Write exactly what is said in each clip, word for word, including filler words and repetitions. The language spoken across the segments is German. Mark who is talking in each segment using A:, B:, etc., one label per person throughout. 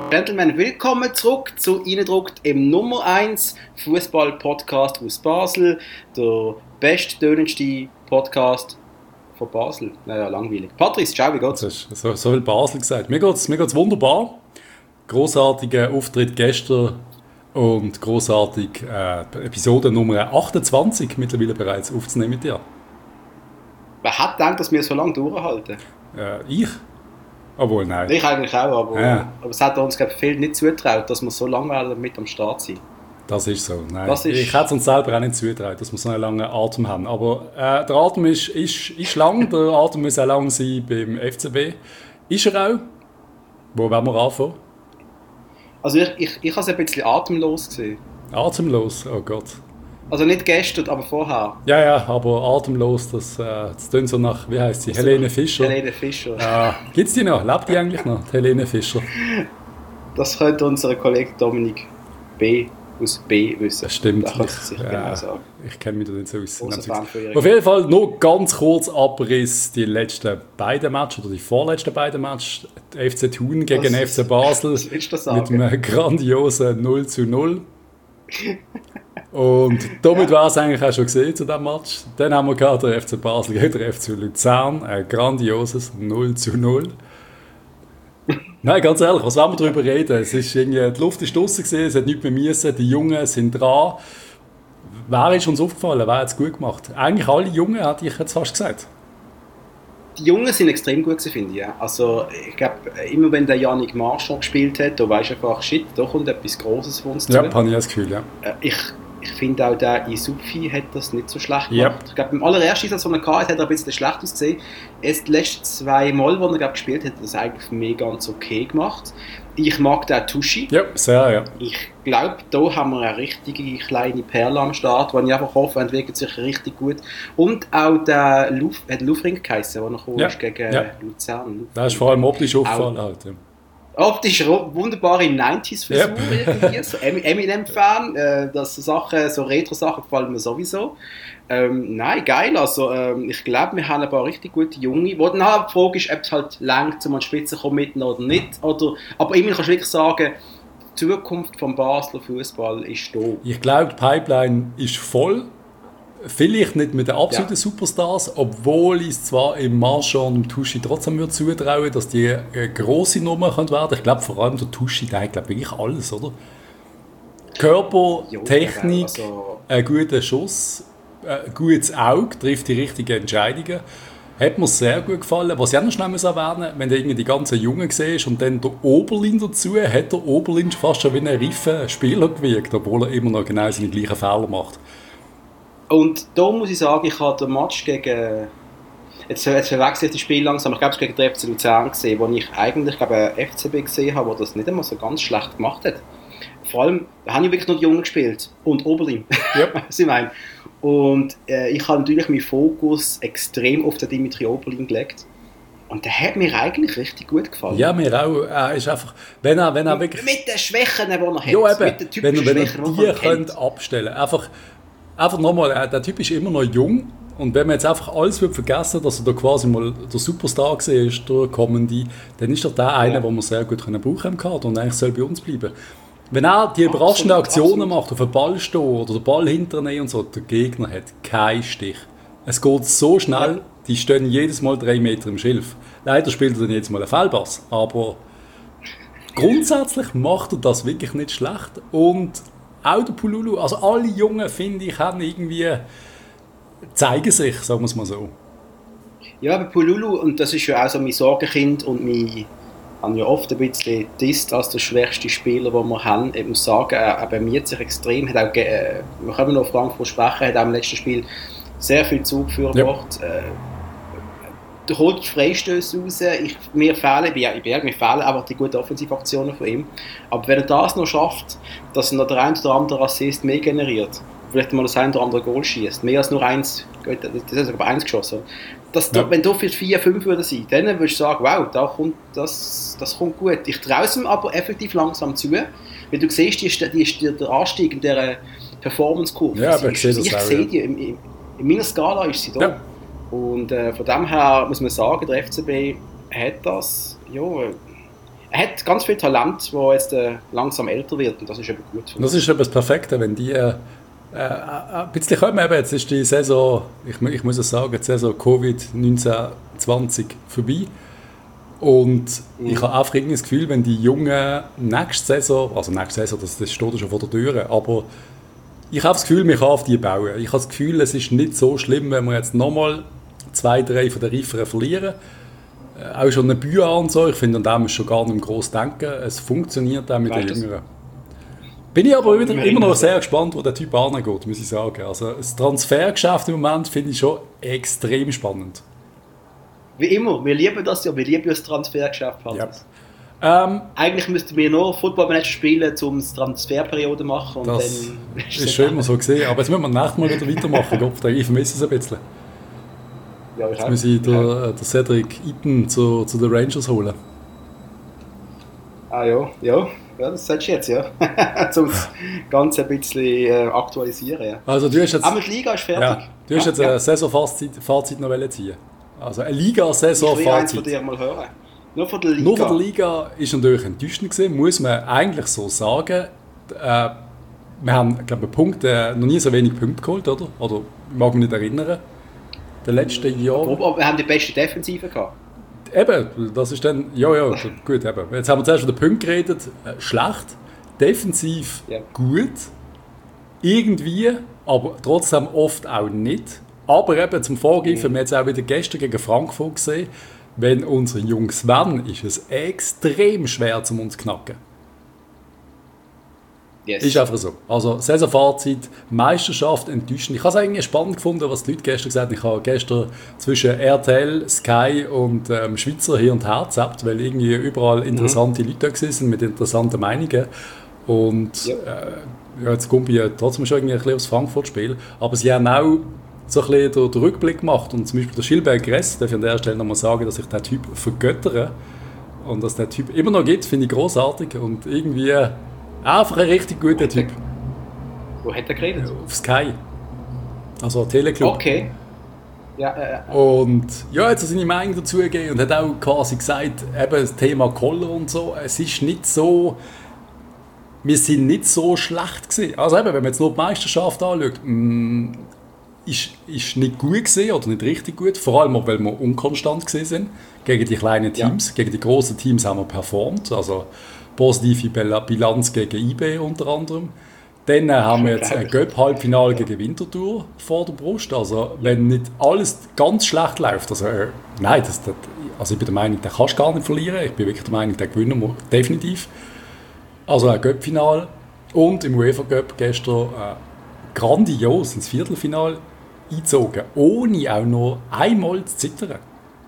A: Gentlemen, willkommen zurück zu Reindruckt im Nummer eins Fußball-Podcast aus Basel, der besttönendste Podcast von Basel. Naja, langweilig. Patrice, ciao, wie geht's?
B: Das ist so, so viel Basel gesagt. Mir geht's, mir geht's wunderbar. Grossartiger Auftritt gestern und grossartig äh, Episode Nummer achtundzwanzig mittlerweile bereits aufzunehmen mit dir.
A: Wer hat gedacht, dass wir so lange durchhalten?
B: Äh, ich? Obwohl, nein.
A: Ich eigentlich auch, aber,
B: ja.
A: aber es hat uns, glaube ich, viel nicht zutraut, dass wir so lange werden mit am Start sind.
B: Das ist so. Nein.
A: Das ist
B: ich hätte es uns selber auch nicht zutraut, dass wir so einen langen Atem haben. Aber äh, der Atem ist, ist, ist lang, der Atem muss auch lang sein beim F C B. Ist er auch? Wo wollen wir anfangen?
A: Also ich, ich, ich habe es ein bisschen atemlos gesehen.
B: Atemlos? Oh Gott.
A: Also nicht gestern, aber vorher.
B: Ja, ja, aber atemlos, das, äh, das klingt so nach, wie heisst sie,
A: also,
B: Helene Fischer.
A: Helene Fischer.
B: Ja. Gibt es die noch? Lebt die eigentlich noch, die Helene Fischer?
A: Das könnte unser Kollege Dominik B. aus B wissen.
B: Das stimmt.
A: Da kann es sich
B: ich,
A: genau
B: äh,
A: sagen.
B: Ich kenne mich da nicht so aus.
A: Auf
B: jeden Fall nur ganz kurz Abriss die letzten beiden Matches oder die vorletzten beiden Matches. F C Thun gegen
A: was,
B: F C Basel
A: was willst du sagen?
B: Mit einem grandiosen null zu null. Und damit ja. war es eigentlich auch schon gesehen zu diesem Match. Dann haben wir gehabt, der F C Basel gegen den F C Luzern. Ein grandioses null zu null. Nein, ganz ehrlich, was wollen wir darüber reden? Es ist irgendwie, die Luft ist draussen gewesen, es hat nichts mehr müssen, die Jungen sind dran. Wer ist uns aufgefallen? Wer hat es gut gemacht? Eigentlich alle Jungen, hätte ich jetzt fast gesagt.
A: Die Jungen sind extrem gut gewesen, finde ich. Ja. Also, ich glaube, immer wenn der Yannick Marchand gespielt hat, da weisst du einfach, shit, da kommt etwas Grosses von uns zu.
B: Ja, habe ich das Gefühl, ja.
A: Ich, ich finde auch, der Isufi hat das nicht so schlecht
B: gemacht.
A: Yep. Ich glaube, beim allerersten Einsatz, den er hatte, hat er ein bisschen schlecht ausgesehen. Erst die letzten zwei Mal, wo er glaub, gespielt hat, hat er das eigentlich für mich ganz okay gemacht. Ich mag den Tuschi.
B: Ja, sehr, ja.
A: Ich glaube, da haben wir eine richtige kleine Perle am Start, die ich einfach hoffe, entwickelt sich richtig gut. Und auch der Luf, hat Lufring geheißen, der noch
B: ja.
A: ist gegen
B: ja.
A: Luzern.
B: Das ist vor allem optisch aufgefallen halt, ja.
A: Optisch wunderbare neunziger-Frisur yep. irgendwie, so Eminem-Fan, äh, das so Sachen, so Retro-Sachen gefallen mir sowieso. Ähm, nein, geil, also ähm, ich glaube, wir haben ein paar richtig gute Junge, wo dann halt die Frage ist, ob es halt lang zum an die Spitze kommen mit oder nicht, oder, aber immerhin kannst du wirklich sagen, die Zukunft vom Basler Fußball ist da.
B: Ich glaube, die Pipeline ist voll. Vielleicht nicht mit den absoluten ja. Superstars, obwohl ich es zwar im Marchand und im Tuschi trotzdem würde zutrauen, dass die eine grosse Nummer werden können. Ich glaube, vor allem der Tuschi, der hat glaube wirklich alles, oder? Körper, jo, Technik, also ein guter Schuss, ein gutes Auge, trifft die richtigen Entscheidungen. Hat mir sehr gut gefallen. Was ich auch noch schnell erwähnen muss, wenn du irgendwie die ganzen Jungen siehst und dann der Oberlin dazu, hat der Oberlin fast schon wie ein reifer Spieler gewirkt, obwohl er immer noch genau seine gleichen Fehler macht.
A: Und da muss ich sagen, ich habe den Match gegen, jetzt, jetzt verwechselt das Spiel langsam, ich glaube es gegen den F C Luzern gesehen, wo ich eigentlich glaube, einen F C B gesehen habe, der das nicht einmal so ganz schlecht gemacht hat. Vor allem, da haben ja wirklich nur die Jungen gespielt und Oberlin,
B: ja.
A: was ich meine. Und äh, ich habe natürlich meinen Fokus extrem auf den Dimitri Oberlin gelegt. Und der hat mir eigentlich richtig gut gefallen.
B: Ja, mir auch. Er ist einfach, wenn er, wenn er wirklich...
A: Mit den Schwächen, die er hat.
B: Ja, eben,
A: mit den typischen
B: wenn, wenn
A: Schwächen,
B: er die könnt abstellen. Einfach, einfach nochmal, der Typ ist immer noch jung. Und wenn man jetzt einfach alles wird vergessen, dass er da quasi mal der Superstar war, der kommende, dann ist er der eine, ja. den wir sehr gut können brauchen im Kader und eigentlich soll bei uns bleiben. Wenn er die überraschenden Aktionen absolut. macht, auf den Ball stehen oder den Ball hinternehmen und so, der Gegner hat keinen Stich. Es geht so schnell, ja. die stehen jedes Mal drei Meter im Schilf. Leider spielt er dann jetzt mal einen Fehlpass, aber grundsätzlich macht er das wirklich nicht schlecht. Und auch der Pululu, also alle Jungen, finde ich, haben irgendwie, zeigen sich, sagen wir es mal so.
A: Ja, aber Pululu, und das ist ja auch so mein Sorgenkind und mein... Ich habe ja oft ein bisschen disst als der schwächste Spieler, den wir haben. Ich muss sagen, er bemüht sich extrem. Hat auch, äh, wir können noch auf Frankfurt sprechen, hat auch im letzten Spiel sehr viel Zugführer gemacht. Ja. Äh, er holt Freistöße raus. Ich, mir fehlen, ich, ich mir fehlen einfach die guten Offensivaktionen von ihm. Aber wenn er das noch schafft, dass er noch der ein oder andere Assist mehr generiert, vielleicht mal das ein oder andere Goal schießt, mehr als nur eins, das ist aber eins geschossen. Das, ja. Wenn du für vier, fünf würde sein, dann würdest du sagen, wow, da kommt, das, das kommt gut. Ich traue es ihm aber effektiv langsam zu, weil du siehst, die, die, die, der Anstieg in dieser Performance-Kurve.
B: Ja, aber ich sehe
A: ich sehe die, in, in, in meiner Skala ist sie da. Ja. Und äh, von dem her muss man sagen, der F C B hat das, ja, er hat ganz viel Talent, das jetzt äh, langsam älter wird und das ist eben gut.
B: Das ist eben das Perfekte, wenn die äh, äh, ein bisschen kommen. Eben, jetzt ist die Saison, ich, ich muss es sagen, die Saison Covid neunzehn zwanzig vorbei. Und mhm. ich habe einfach irgendwie das Gefühl, wenn die Jungen nächste Saison, also nächste Saison, das, das steht schon vor der Tür, aber ich habe das Gefühl, man kann auf die bauen. Ich habe das Gefühl, es ist nicht so schlimm, wenn wir jetzt nochmal zwei, drei von den Reiferen verlieren. Äh, auch schon eine Bühne und so, ich finde, an dem ist schon gar nicht groß denken. Es funktioniert auch mit den Jüngeren. Bin ich aber wieder, immer noch sehr gespannt, wo der Typ angeht, muss ich sagen. Also das Transfergeschäft im Moment finde ich schon extrem spannend.
A: Wie immer, wir lieben das ja, wir lieben das Transfergeschäft.
B: Ja. Ähm,
A: Eigentlich müssten wir nur Football-Manager spielen, um die Transferperiode zu machen. Und
B: das
A: dann
B: ist, ist schön, mal so gesehen. Aber jetzt müssen wir nächstes Mal wieder weitermachen. Gott, ich vermisse es ein bisschen.
A: Ja, ich
B: jetzt muss ich den, den Cedric Eaton zu, zu den Rangers holen.
A: Ah ja, ja. Ja, das sagst du jetzt, ja. um das Ganze ein bisschen äh, aktualisieren. Ja.
B: Also, du hast jetzt,
A: aber die Liga ist fertig.
B: Ja, du hast
A: ja,
B: jetzt
A: ja.
B: ein Saisonfazit Fazit noch ziehen. Also eine Liga-Saison-Fazit.
A: Ich will eins von dir mal hören. Nur von der Liga.
B: Nur von der Liga ist natürlich enttäuschend gewesen, muss man eigentlich so sagen. Äh, wir haben, glaube ich, Punkte, noch nie so wenig Punkte geholt, oder? Oder ich mag mich nicht erinnern. Den letzten Jahren.
A: Aber wir haben die beste Defensive gehabt.
B: Eben, das ist dann, ja, ja, gut, eben. Jetzt haben wir zuerst von den Punkten geredet, äh, schlecht, defensiv ja. gut, irgendwie, aber trotzdem oft auch nicht. Aber eben zum Vorgreifen, mhm. wir haben jetzt auch wieder gestern gegen Frankfurt gesehen, wenn unsere Jungs werden, ist es extrem schwer, um uns zu knacken. Yes. Ist einfach so. Also Saisonfazit, Meisterschaft enttäuschend. Ich habe es eigentlich spannend gefunden, was die Leute gestern gesagt haben. Ich habe gestern zwischen R T L, Sky und ähm, Schweizer hier und her gezappt, weil irgendwie überall interessante mhm. Leute da sind mit interessanten Meinungen. Und ja. Äh, ja, jetzt kommt ich trotzdem schon irgendwie ein bisschen aufs Frankfurt-Spiel. Aber sie haben auch so ein bisschen den, den Rückblick gemacht. Und zum Beispiel der Gilbert Gress, darf ich an der Stelle nochmal sagen, dass ich den Typ vergöttere. Und dass der Typ immer noch gibt, finde ich großartig. Und irgendwie einfach ein richtig guter Typ.
A: Wo hat er geredet?
B: Auf Sky. Also Teleclub.
A: Okay. Ja, äh, äh.
B: Und ja, jetzt hat seine Meinung dazu gegeben und hat auch quasi gesagt, eben das Thema Koller und so, es ist nicht so, wir sind nicht so schlecht gewesen. Also eben, wenn man jetzt nur die Meisterschaft anschaut, mh, ist, ist nicht gut gewesen oder nicht richtig gut, vor allem auch, weil wir unkonstant gewesen sind. Gegen die kleinen Teams, ja. Gegen die großen Teams haben wir performt, also positive Bilanz gegen I B unter anderem. Dann haben wir jetzt ein Göpp-Halbfinale gegen Winterthur vor der Brust. Also wenn nicht alles ganz schlecht läuft, also äh, nein, das, das, also ich bin der Meinung, den kannst du gar nicht verlieren. Ich bin wirklich der Meinung, den gewinnen wir definitiv. Also ein Göpp-Finale und im UEFA Cup gestern äh, grandios ins Viertelfinale eingezogen, ohne auch nur einmal zu zittern.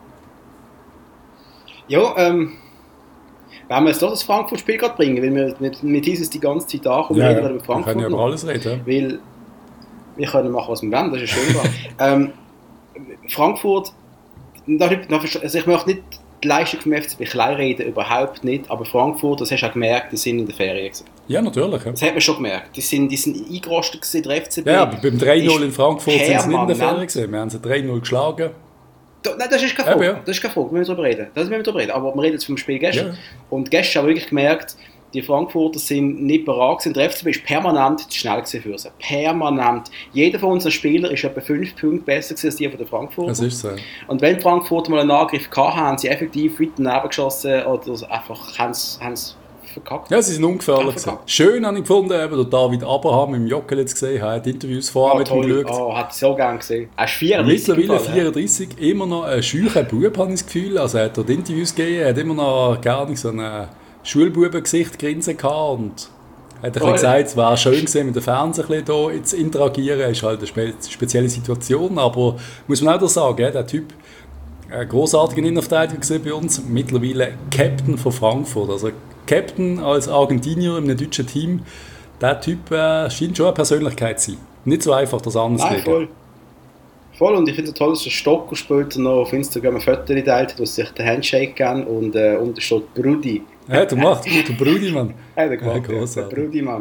A: Ja, ähm... wenn wir jetzt doch das Frankfurt-Spiel gerade bringen, weil wir mit, mit dieses die ganze Zeit da
B: ja, reden, über Frankfurt. Wir können ja über alles reden.
A: Weil wir können machen, was wir wollen, das ist schön. ähm, Frankfurt, also ich möchte nicht die Leistung vom F C B klein reden, überhaupt nicht, aber Frankfurt, das hast du auch gemerkt, die sind in der Ferien gewesen.
B: Ja, natürlich. Ja.
A: Das hat man schon gemerkt. Die sind, die sind eingerostet gewesen, der F C B.
B: Ja, aber beim drei null in Frankfurt sind sie nicht in der Ferien gewesen. Wir haben sie drei null geschlagen.
A: Nein, das ist keine Frage, ja. das ist keine Frage, wir müssen darüber reden. Das müssen wir darüber reden. Aber wir reden jetzt vom Spiel gestern. Ja. Und gestern habe ich wirklich gemerkt, die Frankfurter sind nicht bereit gewesen. Der F C B ist permanent zu schnell für sie. Permanent. Jeder von unseren Spielern ist etwa fünf Punkte besser als die von der Frankfurter.
B: Das ist so.
A: Und wenn die Frankfurter mal einen Angriff hatten, haben sie effektiv weit daneben geschossen oder einfach haben sie verkackt.
B: Ja, sie sind ungefährlich. Schön habe ich gefunden, eben, der David Abraham im Jockelitz gesehen hat, Interviews vorher
A: oh,
B: mit ihm geschaut.
A: Oh, hat ich so gerne gesehen. Er ist vierunddreißig.
B: Mittlerweile vierunddreißig, ja. Immer noch ein scheuer Bub, habe ich das Gefühl. Also er hat dort Interviews gegeben, er hat immer noch gar nicht so ein Schulbubengesicht grinsen gehabt und hat ein oh, gesagt, es wäre schön gewesen, mit dem Fernsehen hier zu interagieren. Es ist halt eine spe- spezielle Situation, aber muss man auch sagen, ja, der Typ ein großartiger Innenverteidiger bei uns, mittlerweile Captain von Frankfurt. Also Captain als Argentinier in einem deutschen Team, der Typ äh, scheint schon eine Persönlichkeit zu sein. Nicht so einfach, das anders zu legen.
A: Voll. Voll, und ich finde es toll, dass der Stocker später noch auf Instagram ein Foto geteilt hat, wo sich den Handshake geben und äh, unten steht Brudi.
B: Ja, du machst gut, der Brudi, Mann.
A: Ja, der gemacht, ja, der Brudi, Mann.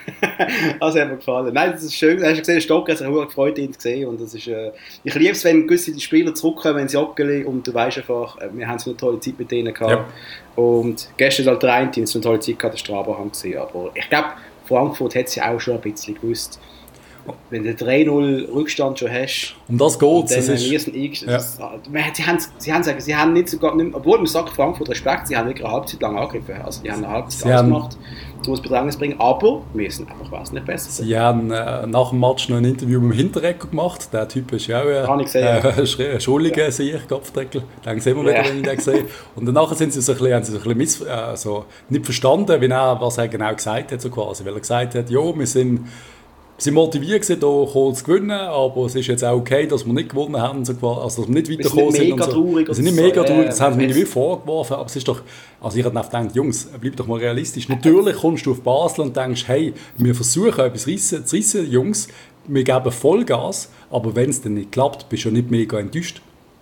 A: Also hat mir gefallen. Nein, das ist schön. Hast du gesehen, Stocker hat sich auch gefreut, ihn zu sehen. Und das ist, äh, ich liebe es, wenn gewisse Spieler zurückkommen ins Joggeli und du weißt einfach, äh, wir haben so eine tolle Zeit mit denen gehabt. Ja. Und gestern halt der eine Team so eine tolle Zeit gehabt, der Strabo haben gesehen. Aber ich glaube, Frankfurt hat es ja auch schon ein bisschen gewusst. Wenn du drei null Rückstand schon hast,
B: um das geht es.
A: Ja. Sie haben, sie haben, sie haben nicht sogar, nicht, obwohl man sagt, Frankfurt Respekt, sie haben wirklich eine Halbzeit lang angegriffen. Also die haben eine Halbzeit ausgemacht, um das Bedrängnis bringen, aber wir sind einfach was nicht besser.
B: Sie haben äh, nach dem Match noch ein Interview mit dem Hinterecker gemacht. Der Typ ist ja auch äh, äh, Schuldige, ja. sehe ich, Kopfdeckel. Den sehen wir wieder, ja. wenn ich den sehe. Und danach sind sie so ein bisschen, haben sie so ein bisschen miss, äh, so nicht verstanden, wie er, was er genau gesagt hat, so quasi. Weil er gesagt hat, ja, wir sind Sie sind motiviert, hier zu gewinnen, aber es ist jetzt auch okay, dass wir nicht gewonnen haben, also dass wir nicht weitergekommen sind.
A: Mega
B: so.
A: traurig
B: Wir sind nicht mega traurig, das haben sie mir wie vorgeworfen, aber es ist doch, also ich habe gedacht, Jungs, bleib doch mal realistisch. Natürlich kommst du auf Basel und denkst, hey, wir versuchen etwas reissen, zu reissen, Jungs, wir geben Vollgas, aber wenn es dann nicht klappt, bist du ja nicht mega enttäuscht.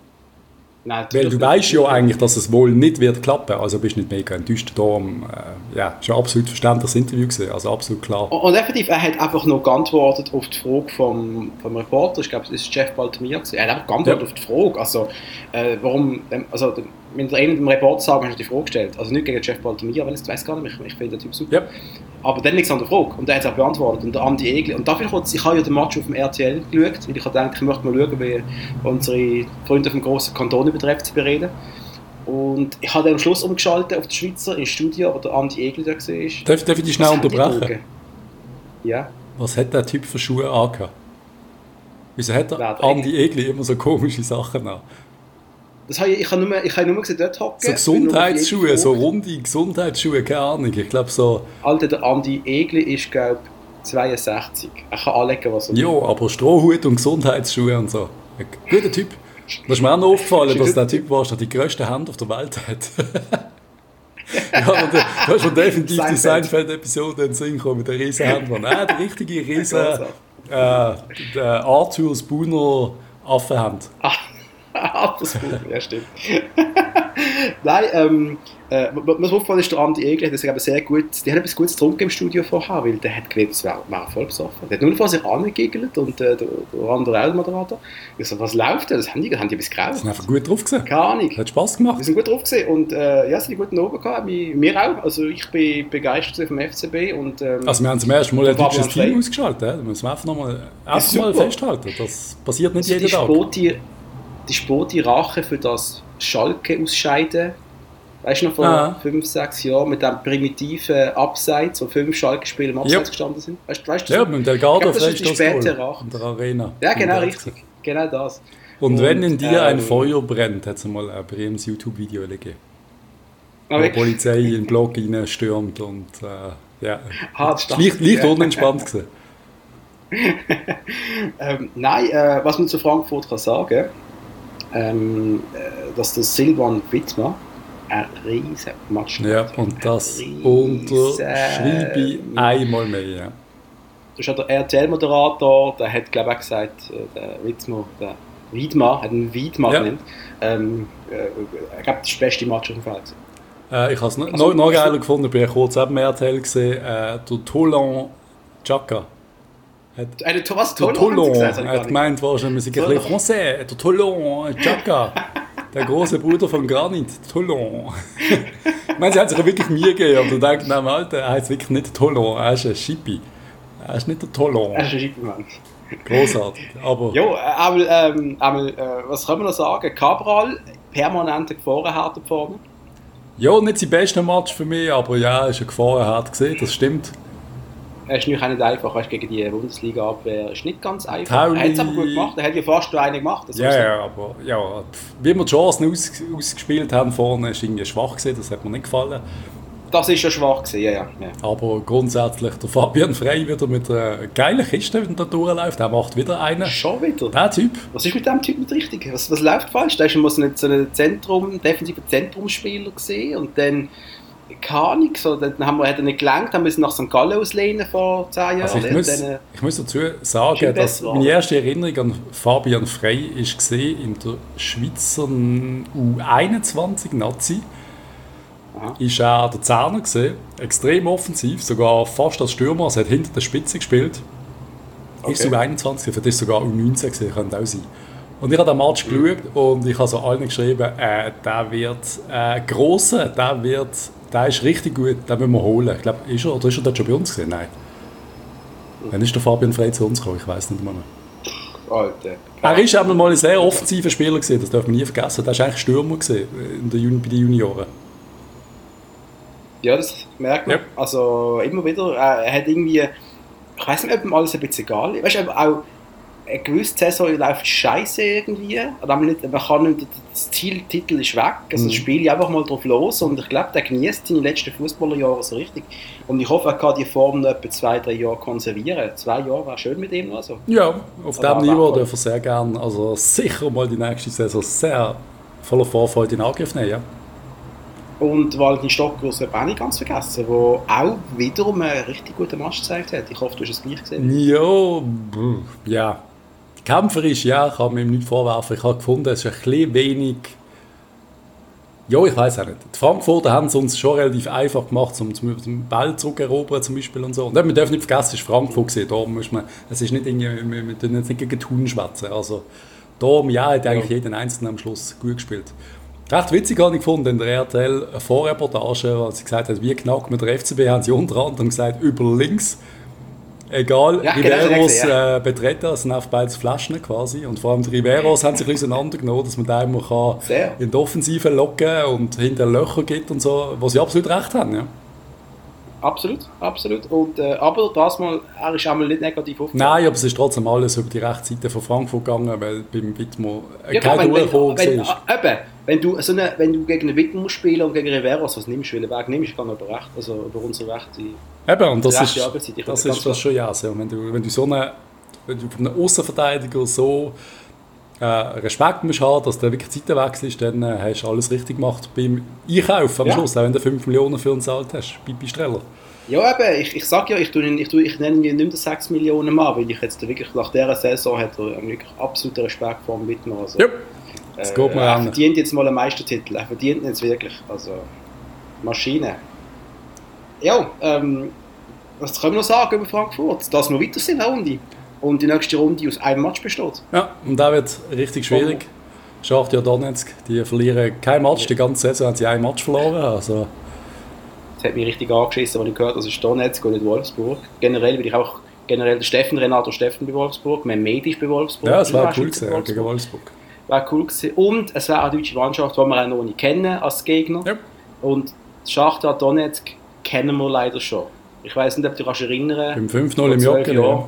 B: Nein, weil du weißt ja eigentlich, dass es wohl nicht wird klappen, also bist du nicht mega enttäuscht. Darum, äh, ja, es war ein absolut verständliches Interview gewesen, also absolut klar.
A: Und effektiv, er hat einfach noch geantwortet auf die Frage vom, vom Reporter, ich glaube, es ist Jeff Baltimore gewesen. Er hat einfach geantwortet ja. auf die Frage, also äh, warum, also wenn der eine dem Reporter sagt, hast du die Frage gestellt, also nicht gegen Jeff Baltimore, weil ich weiß gar nicht, ich, ich finde den Typ super. Ja. Aber dann nichts an der Frage. Und der hat es auch beantwortet. Und der Andi Egli. Und dafür kurz, ich habe ja den Match auf dem R T L geschaut, weil ich habe gedacht, ich möchte mal schauen, wie unsere Freunde vom grossen Kanton über den F C B reden. Und ich habe dann am Schluss umgeschaltet auf den Schweizer ins Studio, wo der Andi Egli da war.
B: Darf, darf ich dich schnell unterbrechen?
A: Ja.
B: Was hat der Typ für Schuhe angehabt? Wieso hat der Nein, Andi Egli immer so komische Sachen an?
A: Das habe ich, ich habe nur, ich habe nur gesehen, dort hocken.
B: So Gesundheitsschuhe, so runde Gesundheitsschuhe, keine Ahnung. Ich glaube so...
A: Alter, der Andi Egli ist, glaube ich, zweiundsechzig. Er kann anlegen, was er will.
B: Ja, aber Strohhut und Gesundheitsschuhe und so. Ein guter Typ. Das ist mir auch noch aufgefallen, dass der Typ war, der die grösste Hand auf der Welt hat. Ja, und du hast schon definitiv Seinfeld. Die Seinfeld-Episode in den Sinn gekommen mit der riesen Hand. Nein, die richtige riesen äh, Arthur Spooner Affenhand.
A: Ah. Das ist gut, ja stimmt. Nein, ähm, äh, was aufgefallen ist, der Andi Egli hat das eben sehr gut, die hat etwas Gutes getrunken im Studio vorher, weil der hat geglaubt, es wäre wär voll besoffen. Der hat nur vor sich angegigelt und äh, der, der andere L-Moderator. Ich so, was läuft denn? Das haben die, haben die etwas geraucht.
B: Die sind einfach gut drauf gewesen.
A: Keine Ahnung.
B: Hat Spass gemacht.
A: Die sind gut drauf gewesen und äh, ja, sie sind guten Oben gehabt, mir auch. Also ich bin begeistert vom F C B und ähm,
B: also wir haben zum ersten Mal ein deutsches Team ausgeschaltet, ja? Da müssen wir einfach nochmal mal festhalten. Das passiert nicht also jeden Tag.
A: Sporti, die sportliche Rache für das Schalke-Ausscheiden, weißt du noch, vor ah. fünf, sechs Jahren mit dem primitiven Abseits, wo fünf Schalke-Spieler im Abseits yep. gestanden sind. Weißt, weißt du,
B: ja, mit dem Delgado
A: das ist die späte Rache.
B: In der Arena.
A: Ja, genau, richtig. Genau das.
B: Und, Und wenn in dir ähm, ein Feuer brennt, hat es mal ein Brems YouTube-Video gegeben. Wo die Polizei in den Block reinstürmt und äh, ja, ah, das leicht, leicht unentspannt gewesen.
A: ähm, nein, äh, was man zu Frankfurt kann sagen, ähm, äh, dass der Silvan Wittmer ein riesen Match
B: hat. Ja, und das unterschreibe ich einmal mehr. Ja.
A: Das ist ja der R T L-Moderator, der hat, glaube ich, auch gesagt, der Wittmer, der Wiedmer, hat ihn Wiedmer ja. genannt. Ähm, äh, ich glaube, das ist das beste Match auf dem Feld.
B: Äh, ich habe es noch, also, noch geiler gefunden, ich bin kurz eben im R T L gesehen, äh, der Toulon Chaka. Hat,
A: eine was?
B: Der Toulon hat, hat gemeint, wahrscheinlich ein bisschen Français, der Toulon Chaka. Der große Bruder von Granit, Toulon. Ich meine, sie haben sich ja wirklich Mühe gegeben, aber du denkst, nein, Alter, er heißt wirklich nicht Toulon, er ist ein Schippi. Er ist nicht der Toulon.
A: Er ist ein Schippi, Mann.
B: Großartig, aber...
A: Jo, aber, ähm, aber äh, was können wir noch sagen? Cabral, permanente Gefahrenhärte vorne.
B: Ja, nicht sein bester Match für mich, aber ja, es ist eine Gefahrenhärte gesehen, das stimmt.
A: Es ist natürlich auch nicht einfach, weißt, gegen die Bundesliga-Abwehr ist nicht ganz einfach. Tauli. Er hat es aber gut gemacht, er hat ja fast nur eine gemacht. Das
B: ja, ja, aber ja, wie wir die Chancen aus, ausgespielt haben vorne, ist irgendwie schwach gewesen, das hat mir nicht gefallen.
A: Das ist schon schwach gewesen, ja, ja. ja.
B: Aber grundsätzlich, der Fabian Frey wieder mit einer geilen Kiste, wenn er da durchläuft, der macht wieder einen.
A: Schon wieder?
B: Der Typ.
A: Was ist mit dem Typ nicht richtig? Was, was läuft falsch? Da ist immer so ein, so ein Zentrum, defensiver Zentrumsspieler gesehen und dann... keine Ahnung, so, dann haben wir, hat er nicht gelangt, haben wir nach Sankt Gallen auslehnen vor zehn Jahren.
B: Also ich, muss, dann, ich muss dazu sagen, dass meine erste Erinnerung an Fabian Frey war in der Schweizer U einundzwanzig Nazi, Aha. Ist er der Zehner gewesen, extrem offensiv, sogar fast als Stürmer, also er hat hinter der Spitze gespielt. Okay. Ist sogar einundzwanzig, für das sogar U neunzehn gewesen, könnte auch sein. Und ich habe den Match mhm. geschaut und ich habe so allen geschrieben, äh, der wird äh, grosser, der wird, der ist richtig gut, den müssen wir holen. Ich glaube, ist er, oder ist er dort schon bei uns gewesen? Nein. Mhm. Wann ist der Fabian Frey zu uns gekommen? Ich weiß nicht mehr. Alter. Er ist einmal mal ein sehr offensiver Spieler gewesen, das darf man nie vergessen. Der war eigentlich Stürmer gewesen, in der Juni, bei den Junioren.
A: Ja, das merkt man. Ja. Also immer wieder, äh, er hat irgendwie, ich weiß nicht, ob ihm alles ein bisschen egal ist. Weißt du, auch eine gewisse Saison läuft scheiße irgendwie. Man, nicht, man kann nicht, das Zieltitel ist weg. Also mhm. spiele ich einfach mal drauf los und ich glaube, der genießt seine letzten Fußballerjahre so richtig. Und ich hoffe, er kann die Form noch etwa zwei, drei Jahre konservieren. Zwei Jahre wäre schön mit ihm. Also.
B: Ja, auf diesem Niveau dürfen wir sehr gerne, also sicher mal die nächste Saison sehr voller Vorfreude in Angriff nehmen. Ja.
A: Und Valentin Stockers habe ich auch nicht ganz vergessen, der auch wiederum einen richtig guten Match gezeigt hat. Ich hoffe, du hast es gleich gesehen.
B: Ja, ja. Kämpferisch, ja, ich kann mir nicht vorwerfen. Ich habe gefunden, es ist ein bisschen wenig... Ja, ich weiß auch nicht. Die Frankfurter haben es uns schon relativ einfach gemacht, um den Ball zurückerobern zum Beispiel und so. Und man darf nicht vergessen, es war Frankfurt gewesen. Da muss man, es ist nicht irgendwie, wir dürfen jetzt nicht gegen Thun schwätzen. Also, da, ja, hat eigentlich ja. jeden Einzelnen am Schluss gut gespielt. Recht witzig habe ich gefunden in der R T L eine Vorreportage, als sie gesagt hat, wie knackt mit der F C B, haben sie unter anderem gesagt, über links, egal, ja, Riveros genau, ja. äh, betreten, das sind auf beide Flaschen quasi. Und vor allem die Riveros haben sich auseinandergenommen, dass man da immer kann in die Offensive locken und hinter Löcher geht und so, wo sie absolut recht haben. Ja.
A: Absolut, absolut. Und, äh, aber das mal, er ist einmal nicht negativ aufgefallen.
B: Nein, aber es ist trotzdem alles über die rechte Seite von Frankfurt gegangen, weil beim Wittmer äh, ja, kein Durchkommen war.
A: Eben, wenn du, so eine, wenn du gegen einen Wittmer spielst und gegen Riveros, was nimmst du, welchen Weg nimmst, kann über recht, also über unsere rechte
B: Eben, und das ist, das ist das schon ja so. Wenn du, wenn du so eine, wenn du von einem Außenverteidiger so äh, Respekt musst haben, dass der wirklich Seitenwechsel ist, dann äh, hast du alles richtig gemacht beim Einkaufen am ja. Schluss, auch wenn du fünf Millionen für uns zahlt hast, Pipi Streller.
A: Ja, eben, ich, ich sage ja, ich, tue, ich, tue, ich nenne ihn nicht mehr sechs Millionen Mann, weil ich jetzt wirklich nach dieser Saison hat er wirklich absoluten Respekt vor dem Wittmer. Also,
B: ja, das geht mir
A: äh, er
B: an.
A: verdient jetzt mal einen Meistertitel, er verdient ihn jetzt wirklich, also Maschine. Ja, ähm, was können wir noch sagen über Frankfurt? Dass wir weiter sind in der Runde und die nächste Runde aus einem Match besteht.
B: Ja, und da wird richtig schwierig. Schachtar Donetsk, die verlieren kein Match, ja. Die ganze Saison haben sie ein Match verloren. Also.
A: Das hat mich richtig angeschissen, als ich gehört habe, das ist Donetsk und nicht Wolfsburg. Generell will ich auch generell den Steffen, Renato Steffen bei Wolfsburg, Mehmedi ist bei Wolfsburg.
B: Ja, es war cool gewesen, Wolfsburg. Gegen Wolfsburg.
A: War cool gewesen. Und es wäre eine deutsche Mannschaft, die wir auch noch nicht kennen als Gegner.
B: Ja.
A: Und Schachtar Donetsk kennen wir leider schon. Ich weiß nicht, ob du dich erinnern
B: kannst. Beim fünf null im Jocken, ja.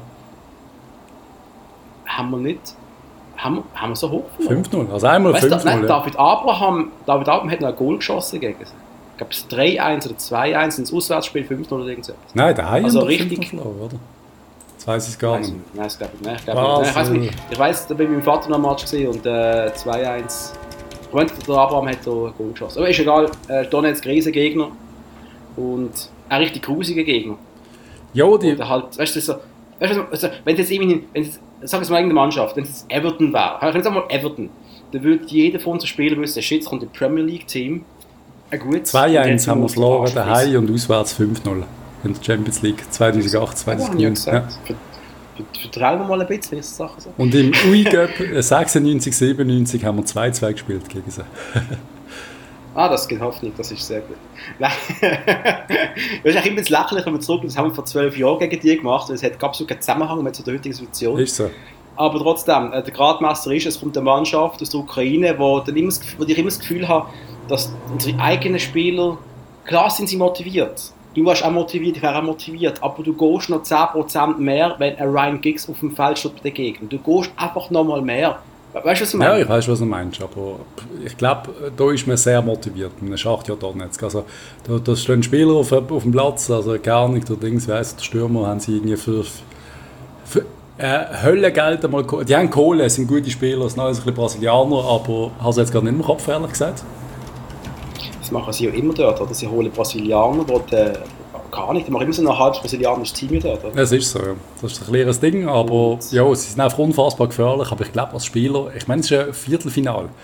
A: Haben wir nicht... Haben wir, haben wir so hoch
B: verloren? fünf null, also einmal
A: weißt,
B: fünf null.
A: Nein, ja. David Abraham, David Abraham hat noch ein Goal geschossen gegen sie. Ich glaube, es drei eins oder zwei eins ins Auswärtsspiel fünf null oder irgendwas.
B: Nein, der Haien
A: also richtig
B: verloren, oder? Das weiß ich gar nicht.
A: Nein, das glaube ich nicht. Ich, glaub nicht. Ich weiß nicht. Ich weiss, da bin ich mit meinem Vater noch im Match gesehen und äh, zwei eins. Ich meine, der Abraham hat so ein Goal geschossen. Aber ist egal, äh, Donetsk Riesengegner und ein richtig grusiger Gegner.
B: Ja, die...
A: Und halt, weißt du, so, weißt du, also, wenn es jetzt irgendwie, wenn es, sag jetzt mal irgendeine Mannschaft, wenn es jetzt Everton wäre, ich jetzt mal Everton, dann würde jeder von unseren Spielern wissen, shit, es kommt ein Premier League Team.
B: zwei eins haben wir verloren, daheim und auswärts fünf null in der Champions League zweitausendacht, zweitausendneun. Ja.
A: Vertrauen wir mal ein bisschen, ist Sache so.
B: Und im U I Cup sechsundneunzig siebenundneunzig haben wir zwei zwei gespielt gegen sie.
A: Ah, das geht Hoffnung, das ist sehr gut. Nein, das ist auch immer das Lächerliche, wenn wir zurück, das haben wir vor zwölf Jahren gegen die gemacht und es hat absolut keinen Zusammenhang mit der heutigen Situation.
B: Ist so.
A: Aber trotzdem, der Gradmesser ist, es kommt eine Mannschaft aus der Ukraine, wo, dann immer, wo ich immer das Gefühl habe, dass unsere eigenen Spieler, klar sind sie motiviert. Du warst auch motiviert, ich wäre auch motiviert, aber du gehst noch zehn Prozent mehr, wenn ein Ryan Giggs auf dem Feld steht bei den Gegnern. Du gehst einfach noch mal mehr. Weißt du, was ich meine?
B: Ja, ich weiß, was du meinst, aber ich glaube, da ist man sehr motiviert, man schafft ja Donetsk. Also, da, da stehen Spieler auf, auf dem Platz, also gar nicht, der Dings, weiss, der Stürmer haben sie irgendwie für, für äh, Höllengeld einmal, die haben Kohle, sind gute Spieler, sind alles ein bisschen Brasilianer, aber hast du jetzt gar nicht im Kopf, ehrlich gesagt?
A: Das machen sie ja immer dort, oder? Sie holen Brasilianer, die äh, gar nicht, die machen immer so ein halbes brasilianisches Team dort. Oder?
B: Es ist so, ja. Das ist ein kleines Ding, aber ja, sie sind einfach unfassbar gefährlich, aber ich glaube als Spieler, ich meine, es ist ein Viertelfinale.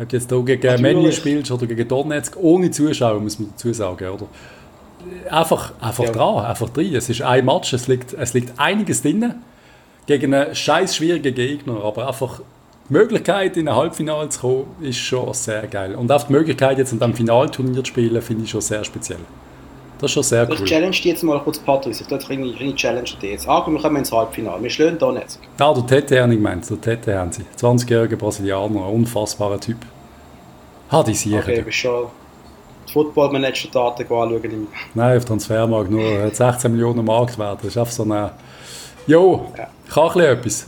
B: Ob du jetzt hier gegen Menü spielst oder gegen Donetsk, ohne Zuschauer, muss man dazu sagen, oder? Einfach, einfach ja. dran, einfach drin. Es ist ein Match, es liegt, es liegt einiges drin gegen einen scheiß schwierigen Gegner, aber einfach die Möglichkeit, in ein Halbfinale zu kommen, ist schon sehr geil. Und auch die Möglichkeit, jetzt in diesem Finalturnier zu spielen, finde ich schon sehr speziell. Das ist schon sehr cool.
A: Ich challenge dich jetzt mal kurz, Patrice. Ich tue eine kleine Challenge dir jetzt. Ah, wir kommen ins Halbfinale. Wir schlagen Donetsk.
B: Ah, der Tete habe ich gemeint. Der Tete haben sie. zwanzigjähriger Brasilianer, ein unfassbarer Typ. Ha, die sicher.
A: Okay, bist schon die Football-Manager-Daten anschauen?
B: Nein, auf Transfermarkt nur sechzehn Millionen Marktwert. Das ist einfach so eine... Jo, ja. Kann ein bisschen etwas.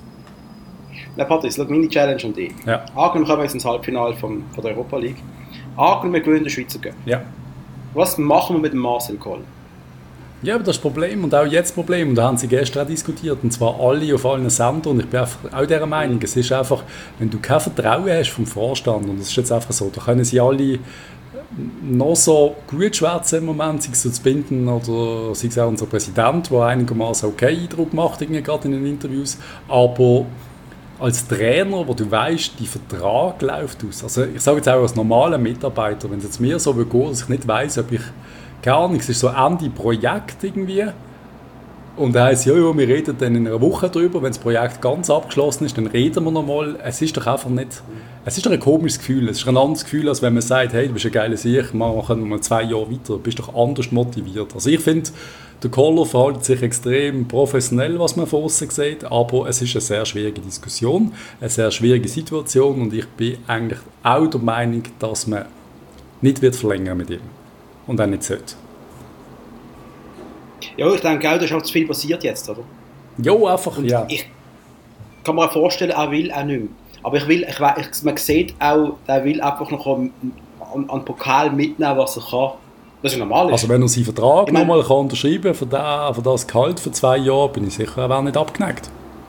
A: Nein, Patrice, schau meine Challenge an dich.
B: Ja.
A: Angenommen, wir kommen jetzt ins Halbfinale von, von der Europa League. Angenommen, wir gewinnen den Schweizer Cup.
B: Ja.
A: Was machen wir mit dem Marcel Koll?
B: Ja, aber das ist das Problem und auch jetzt das Problem. Und da haben sie gestern auch diskutiert. Und zwar alle auf allen Sendern. Und ich bin einfach auch dieser Meinung. Es ist einfach, wenn du kein Vertrauen hast vom Vorstand, und das ist jetzt einfach so, da können sie alle noch so gut schwätzen im Moment, sei es so zu binden oder sei es auch unser Präsident, der einigermaßen okay Eindruck macht, irgendwie gerade in den Interviews. Aber als Trainer, wo du weißt, die Vertrag läuft aus. Also ich sage jetzt auch als normaler Mitarbeiter, wenn es jetzt mir so geht, dass ich nicht weiss, ob ich, keine Ahnung, es ist so Ende Projekt irgendwie. Und er heisst, ja, ja, wir reden dann in einer Woche drüber, wenn das Projekt ganz abgeschlossen ist, dann reden wir nochmal. Es ist doch einfach nicht, es ist doch ein komisches Gefühl. Es ist ein anderes Gefühl, als wenn man sagt, hey, du bist ein geiler Sieg, machen wir mal zwei Jahre weiter, du bist doch anders motiviert. Also ich finde, der Koller verhält sich extrem professionell, was man von außen sieht, aber es ist eine sehr schwierige Diskussion, eine sehr schwierige Situation und ich bin eigentlich auch der Meinung, dass man nicht wird verlängern mit ihm und auch nicht sollte.
A: Ja, ich denke auch, da ist auch zu viel passiert jetzt, oder?
B: Ja, einfach, und ja.
A: Ich kann mir auch vorstellen, er will auch nicht mehr. Aber ich will, ich, ich, man sieht auch, er will einfach noch an, an, an Pokal mitnehmen, was er kann. Das ist normal.
B: Also wenn er seinen Vertrag ich mein, nochmal kann unterschreiben kann, für, für das Gehalt für zwei Jahre, bin ich sicher, er wäre nicht abgeneigt.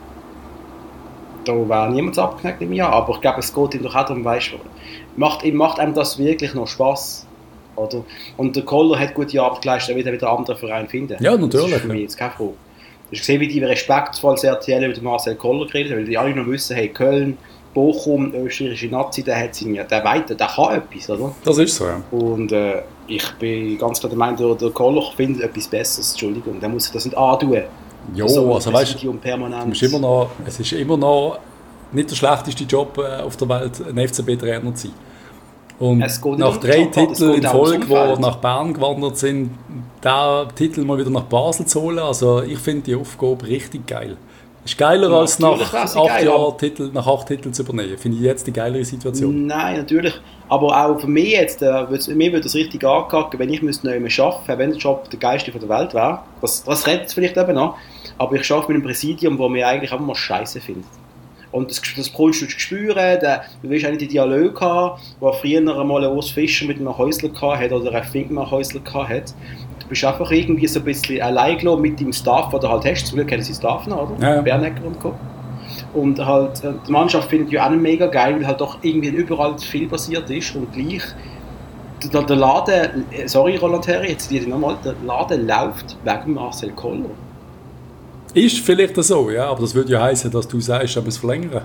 A: Da wäre niemand abgeneigt im Jahr, aber ich glaube, es geht ihm doch auch darum, weißt du, macht, macht einem das wirklich noch Spass? Oder? Und der Koller hat gute Arbeit geleistet, er wird wieder einen anderen Verein finden.
B: Ja, natürlich.
A: Das ist für mich jetzt keine Frage. Du hast gesehen, wie die respektvoll das R T L über den Marcel Koller geredet haben, weil die alle noch wissen, hey, Köln, Bochum, österreichische Nazi, der hat seine, der weiter, der kann etwas, oder?
B: Das ist so, ja.
A: Und äh, ich bin ganz klar der Meinung, der, der Koller findet etwas Besseres, Entschuldigung, der muss sich das nicht antun.
B: Jo, so also weißt du, immer noch, es ist immer noch nicht der schlechteste Job auf der Welt, ein F C B-Trainer zu sein. Und nach drei Titeln in Folge, die nach Bern gewandert sind, den Titel mal wieder nach Basel zu holen, also ich finde die Aufgabe richtig geil. Ist geiler ja, als nach acht Jahren Titel, nach acht Titeln zu übernehmen. Finde ich jetzt die geilere Situation.
A: Nein, natürlich. Aber auch für mich jetzt, äh, mir würde das richtig ankacken, wenn ich müsste noch immer arbeiten, wenn der Job der geilste von der Welt wäre. Das, das rettet es vielleicht eben noch. Aber ich arbeite mit einem Präsidium, das mir eigentlich einfach mal scheiße findet. Und das, das brauchst du spüren, der, du willst eigentlich die Dialoge haben, wo früher einmal ein Urs Fischer mit einem Häusler hatte oder ein Fink mit einem Häusler hatte. Du bist einfach irgendwie so ein bisschen allein gelassen mit deinem Staff, den du halt hast. Zum Glück kennen sie Staff noch, oder?
B: Ja, ja.
A: Bernecker und Co. Und halt, die Mannschaft findet ja auch nicht mega geil, weil halt doch irgendwie überall viel passiert ist und gleich der, der Laden, sorry Roland Herri, jetzt die nochmal, der Laden läuft wegen Marcel Koller.
B: Ist vielleicht so, ja, aber das würde ja heißen, dass du sagst, ob es verlängern.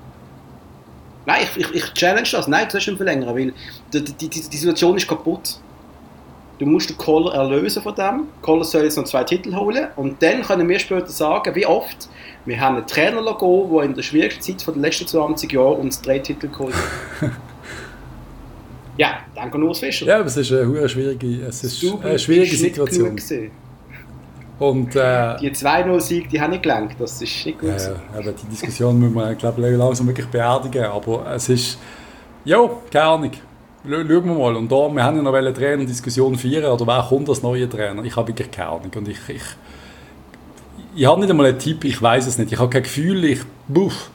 A: Nein, ich, ich, ich challenge das. Nein, du sollst nicht verlängern, weil die, die, die, die Situation ist kaputt. Du musst den Koller erlösen von dem. Koller soll jetzt noch zwei Titel holen und dann können wir später sagen, wie oft wir haben einen Trainer gehen, der in der schwierigsten Zeit von den letzten zwanzig Jahren uns drei Titel geholt hat. Ja, danke Urs Fischer.
B: Ja, aber es ist eine schwierige, es ist eine schwierige Situation. Und, äh,
A: die zwei null Sieg, die haben nicht gelangt, das ist nicht gut.
B: Ja, aber die Diskussion müssen wir, glaube ich, langsam wirklich beerdigen. Aber es ist, ja, keine Ahnung. Schauen wir mal. Und da, wir haben ja noch eine Trainerdiskussion führen, oder wer kommt als neuer Trainer? Ich habe wirklich keine Ahnung. Und ich, ich, ich habe nicht einmal einen Tipp, ich weiß es nicht. Ich habe kein Gefühl, ich, buff.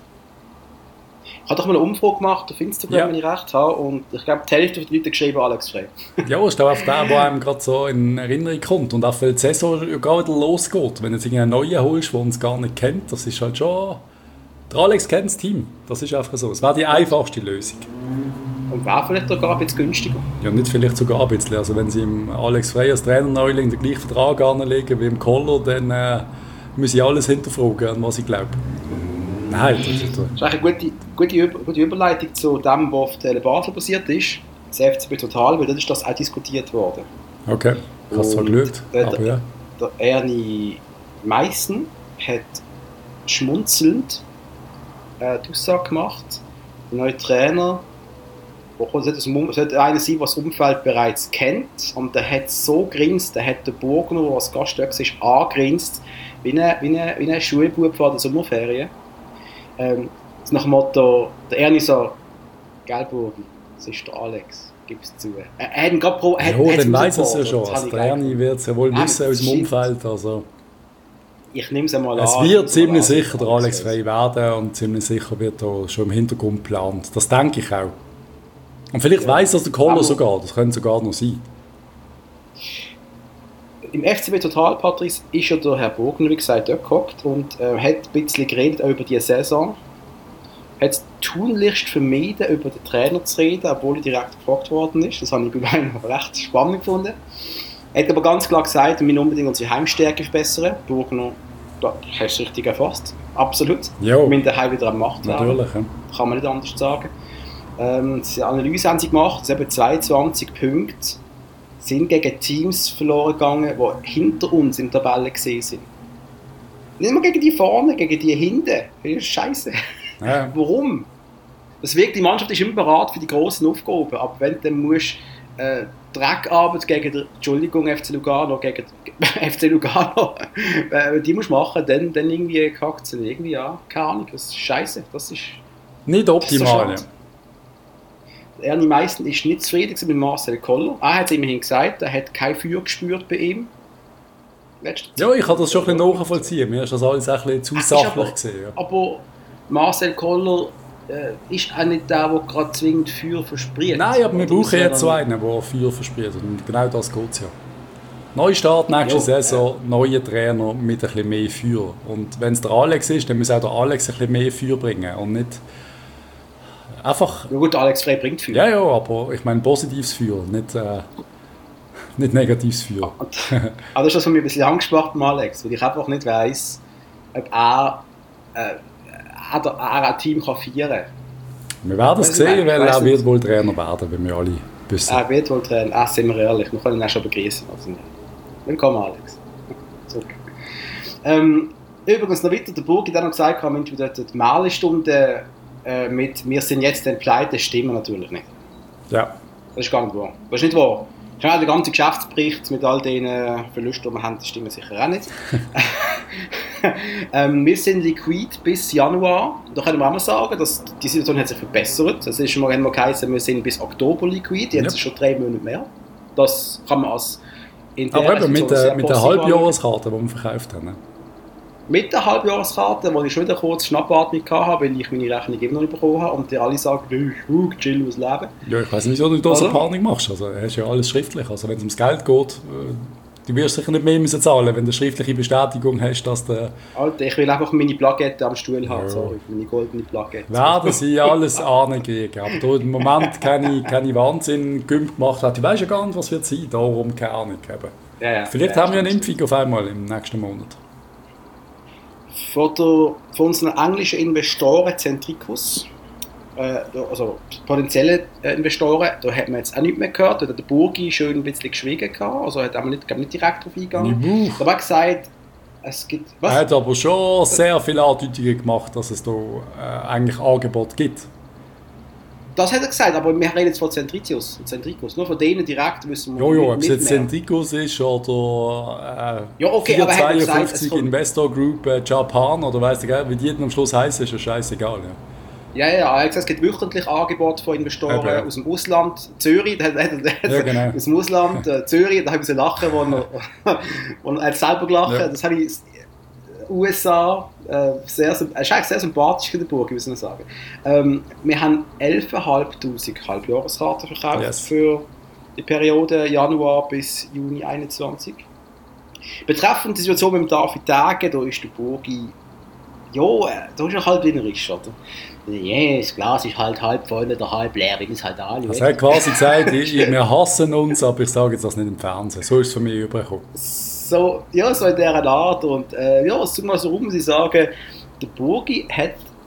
A: Ich habe doch mal eine Umfrage gemacht auf Instagram, ja. Wenn ich recht habe, und ich glaube, die Hälfte der Leute geschrieben, Alex Frey.
B: Ja, ist auch der, der einem gerade so in Erinnerung kommt und auch weil die Saison gar wieder losgeht. Wenn du jetzt einen neuen holst, der uns gar nicht kennt, das ist halt schon... Der Alex kennt das Team, das ist einfach so. Es wäre die einfachste Lösung.
A: Und wäre vielleicht sogar ein bisschen günstiger?
B: Ja, nicht vielleicht sogar ein bisschen. Also wenn sie im Alex Frey als Trainer-Neuling den gleichen Vertrag anlegen wie im Koller, dann äh, müssen sie alles hinterfragen, an was ich glaube. Nein, das ist
A: das ist eine gute, gute, gute Überleitung zu dem, was auf Tele Basel passiert ist. Das F C B Total, weil dort ist das auch diskutiert worden.
B: Okay, ich habe es zwar geschaut, aber ja.
A: Der Ernie Meissen hat schmunzelnd äh, die Aussage gemacht, der neue Trainer, es sollte einer sein, der das Umfeld bereits kennt, und der hat so grinst, der hat den Burgner, der als Gast da war, angrinst, wie ein, wie ein, wie ein Schulbub vor der Sommerferien. Ähm, nach dem Motto, der Ernie so, gell Burgi, das ist der Alex, gib es zu. Er, er hat ihn gerade pro...
B: Ja, dann weiss es ja schon, also der Ernie wird es ja wohl wissen aus dem Umfeld, also...
A: Ich nehme es einmal
B: es an. Es wird ziemlich sicher der Alex frei werden und ziemlich sicher wird er schon im Hintergrund geplant. Das denke ich auch. Und vielleicht ja. weiss das der Koller sogar, das könnte sogar noch sein.
A: Im F C B Total, Patrice, ist ja der Herr Burgner, wie gesagt, dort gehockt und äh, hat ein bisschen geredet auch über diese Saison. Hat es tunlichst vermieden, über den Trainer zu reden, obwohl er direkt gefragt worden ist. Das habe ich bei meinem recht spannend gefunden. Er hat aber ganz klar gesagt, wir müssen unbedingt unsere Heimstärke verbessern. Burgner, da hast du es richtig erfasst. Absolut. Jo. Wir müssen daheim wieder am Macht werden.
B: Natürlich. Ja.
A: Kann man nicht anders sagen. Ähm, die Analyse haben sie gemacht, es eben zweiundzwanzig Punkte sind gegen Teams verloren gegangen, die hinter uns in der Tabelle gesehen sind. Nicht mal gegen die vorne, gegen die hinten. Das ist scheiße. Ja. Warum? Das wirkt, die Mannschaft ist immer bereit für die grossen Aufgaben, aber wenn du dann musst, äh, Dreckarbeit gegen den, Entschuldigung, F C Lugano, gegen F C Lugano, äh, die musst machen, dann, dann irgendwie kackt es irgendwie an. Keine Ahnung, das ist scheiße. Das ist
B: nicht optimal.
A: So Ernie Meissen war nicht zufrieden mit Marcel Koller. Er hat es immerhin gesagt, er hat kein Feuer gespürt bei ihm.
B: Ja, ich kann das schon ein bisschen nachvollziehen. Mir ist das alles ein bisschen zu sachlich gesehen. Ja.
A: Aber Marcel Koller äh, ist auch nicht der, der gerade zwingend Feuer verspricht.
B: Nein, aber wir brauchen jetzt so einen, der Feuer verspricht. Und genau das geht es ja. Neustart, nächste jo, Saison, äh. neuer Trainer mit ein bisschen mehr Feuer. Und wenn es der Alex ist, dann muss auch der Alex ein bisschen mehr Feuer bringen. Und nicht einfach...
A: Ja gut, Alex Frey bringt Feuer.
B: Ja, ja, aber ich meine positives Feuer, nicht, äh, nicht negatives Feuer.
A: Aber das ist das, was mich ein bisschen Angst macht mit Alex, weil ich einfach nicht weiss, ob er, äh, er, er ein Team kann feiern kann.
B: Wir werden es sehen, weil er wird wohl Trainer werden, wenn wir alle wissen.
A: Er wird wohl Trainer, ah, sind wir ehrlich, wir können ihn auch schon begrüßen. Also, willkommen Alex. Zurück. Ähm, übrigens noch weiter, der Burgi hat noch gesagt, Mensch, die Mahlstunde äh, mit «Wir sind jetzt den Pleite» stimmen natürlich nicht.
B: Ja.
A: Das ist gar nicht wahr. Das ist nicht wahr. Der ganze Geschäftsbericht mit all den Verlusten, die wir haben, das stimmen sicher auch nicht. ähm, wir sind liquid bis Januar. Da können wir auch mal sagen, dass die Situation hat sich verbessert. Es ist schon mal einmal geheißen, wir sind bis Oktober liquid. Jetzt ja. ist schon drei Monate mehr. Das kann man als
B: Aber eben mit, äh, mit der Halbjahreskarte, die wir verkauft haben.
A: Mit der Halbjahreskarte, wo ich schon wieder kurz Schnappatmung hatte, weil ich meine Rechnung immer noch nicht bekommen habe und die alle sagen, du, chill aus Leben.
B: Ja, ich weiss nicht, wieso du da so Panik machst. Also, du hast ja alles schriftlich. Also, wenn es ums Geld geht, du wirst sicher nicht mehr müssen zahlen, wenn du eine schriftliche Bestätigung hast, dass der...
A: Alter, ich will einfach meine Plakette am Stuhl haben, ja. Sorry, meine goldene Plakette.
B: Werden sie alles ankriegen. Aber da im Moment keine, keine Wahnsinn gemacht hat. Du weißt ja gar nicht, was wird sein, darum keine Ahnung haben.
A: Ja, ja,
B: Vielleicht
A: ja,
B: haben wir eine Impfung auf einmal im nächsten Monat.
A: Von, der, von unseren englischen Investoren Centricus, äh, also potenzielle äh, Investoren, da hat man jetzt auch nichts mehr gehört, da hat der Burgi schön ein bisschen geschwiegen gehabt, also hat man nicht, nicht direkt drauf eingegangen. Da hat gesagt, es gibt... Was?
B: Er hat aber schon sehr viele Andeutungen gemacht, dass es da äh, eigentlich Angebot gibt.
A: Das hat er gesagt, aber wir reden jetzt von Centricus, Centricus. Nur von denen direkt wissen wir
B: jo, jo, nicht mehr. Ob es jetzt Centricus ist oder äh,
A: ja, okay,
B: vierhundertzweiundfünfzig Investor Group äh, Japan oder weiss ich wie die am Schluss heißen, ist ja scheißegal. Ja,
A: ja, ja, er hat gesagt, es gibt wöchentlich Angebote von Investoren ja, aus dem Ausland. Zürich, da, da, da, ja, genau. aus dem Ausland, äh, Zürich, da habe ich lachen, wo er, wo er selber gelacht hat. Ja. Das habe ich U S A, äh, sehr, er ist eigentlich sehr sympathisch für den Burg, muss man sagen. Ähm, wir haben elftausendfünfhundert Halbjahreskarten verkauft yes. für die Periode Januar bis Juni einundzwanzig. Betreffend die Situation mit dem David Tage, da ist der Burgi, ja, da ist er halt wienerisch, oder? Ja, yeah, das Glas ist halt halb voll oder halb leer, wie es halt alle.
B: Also er hat quasi gesagt, wir hassen uns, aber ich sage jetzt das nicht im Fernsehen. So ist es von mir übergekommen.
A: So, ja, so in dieser Art. Und äh, ja, es tut mal so rum, sie sagen, der Burgi hat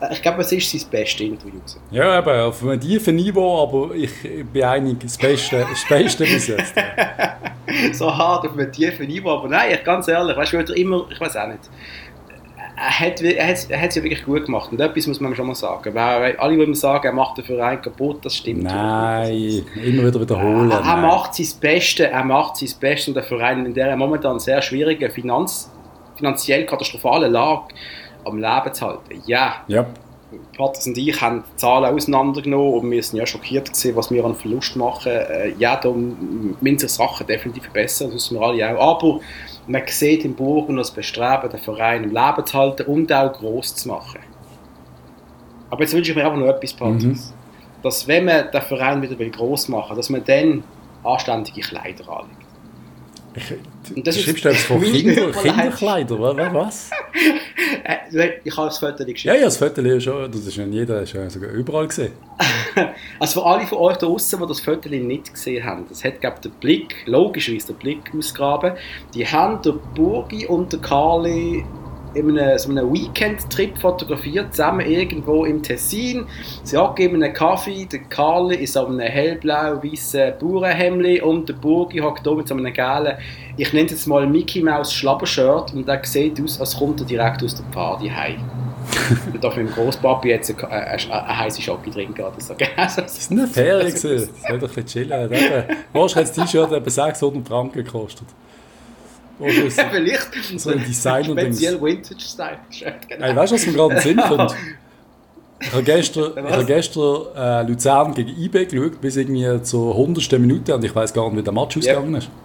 A: ich glaube, es ist sein bestes Interview.
B: Ja, eben, auf einem tiefen Niveau, aber ich bin einig, das Beste, das Beste bis jetzt.
A: So hart auf einem tiefen Niveau, aber nein, ich, ganz ehrlich, weißt du, immer, ich weiß auch nicht. Er hat, er hat er es ja wirklich gut gemacht und etwas muss man schon mal sagen. Weil alle, die immer sagen, er macht den Verein kaputt, das stimmt.
B: Nein, immer wieder wiederholen.
A: Er, er macht sein Bestes, er macht sein Bestes und der Verein in dieser momentan sehr schwierigen, Finanz, finanziell katastrophalen Lage am Leben zu halten. Ja.
B: Yep.
A: Patrick und ich haben die Zahlen auseinandergenommen und wir sind ja schockiert gewesen, was wir an Verlust machen. Äh, ja, da müssen sich Sachen definitiv verbessern, das wissen wir alle auch. Aber man sieht im Burgen das Bestreben, den Verein im Leben zu halten und auch gross zu machen. Aber jetzt wünsche ich mir einfach noch etwas, Patrick. Mhm. Dass wenn man den Verein wieder gross machen will, dass man dann anständige Kleider anlegt.
B: Ich, und das du schreibst jetzt von Kinder, Kinderkleider, was?
A: Ich habe das Foto geschickt.
B: Ja, ja, das Foto ist schon, das ist ja jeder, das ist ja sogar überall gesehen.
A: Also für alle von euch da draußen, die das Foto nicht gesehen haben, das hat, glaube ich, den Blick, logischerweise den Blick ausgraben. Die haben der Burgi und der Carli in einem, so einem Weekend-Trip fotografiert, zusammen irgendwo im Tessin. Sie geben einen Kaffee, der Carli ist auf einem hellblau-weißen Bauernhemdli und der Burgi hockt hier mit so einem gelben, ich nenne es jetzt mal Mickey Mouse Schlabbershirt und der sieht aus, als kommt er direkt aus der Party heim. Und darf mit dem Grosspapi jetzt eine, eine, eine heiße Schocke trinken oder so.
B: Das sind eine Ferien gewesen. Das soll doch ein bisschen chillen. Wahrscheinlich hat das T-Shirt etwa sechshundert Franken gekostet.
A: Ja, vielleicht
B: so ein Designer-Dings.
A: Speziell Vintage-Style-Shirt.
B: Genau. Hey, weißt du, was mir gerade in den Sinn kommt? Ich habe gestern, ich habe gestern äh, Luzern gegen I B geschaut, bis irgendwie zur hundertsten Minute und ich weiss gar nicht, wie der Match ausgegangen ist.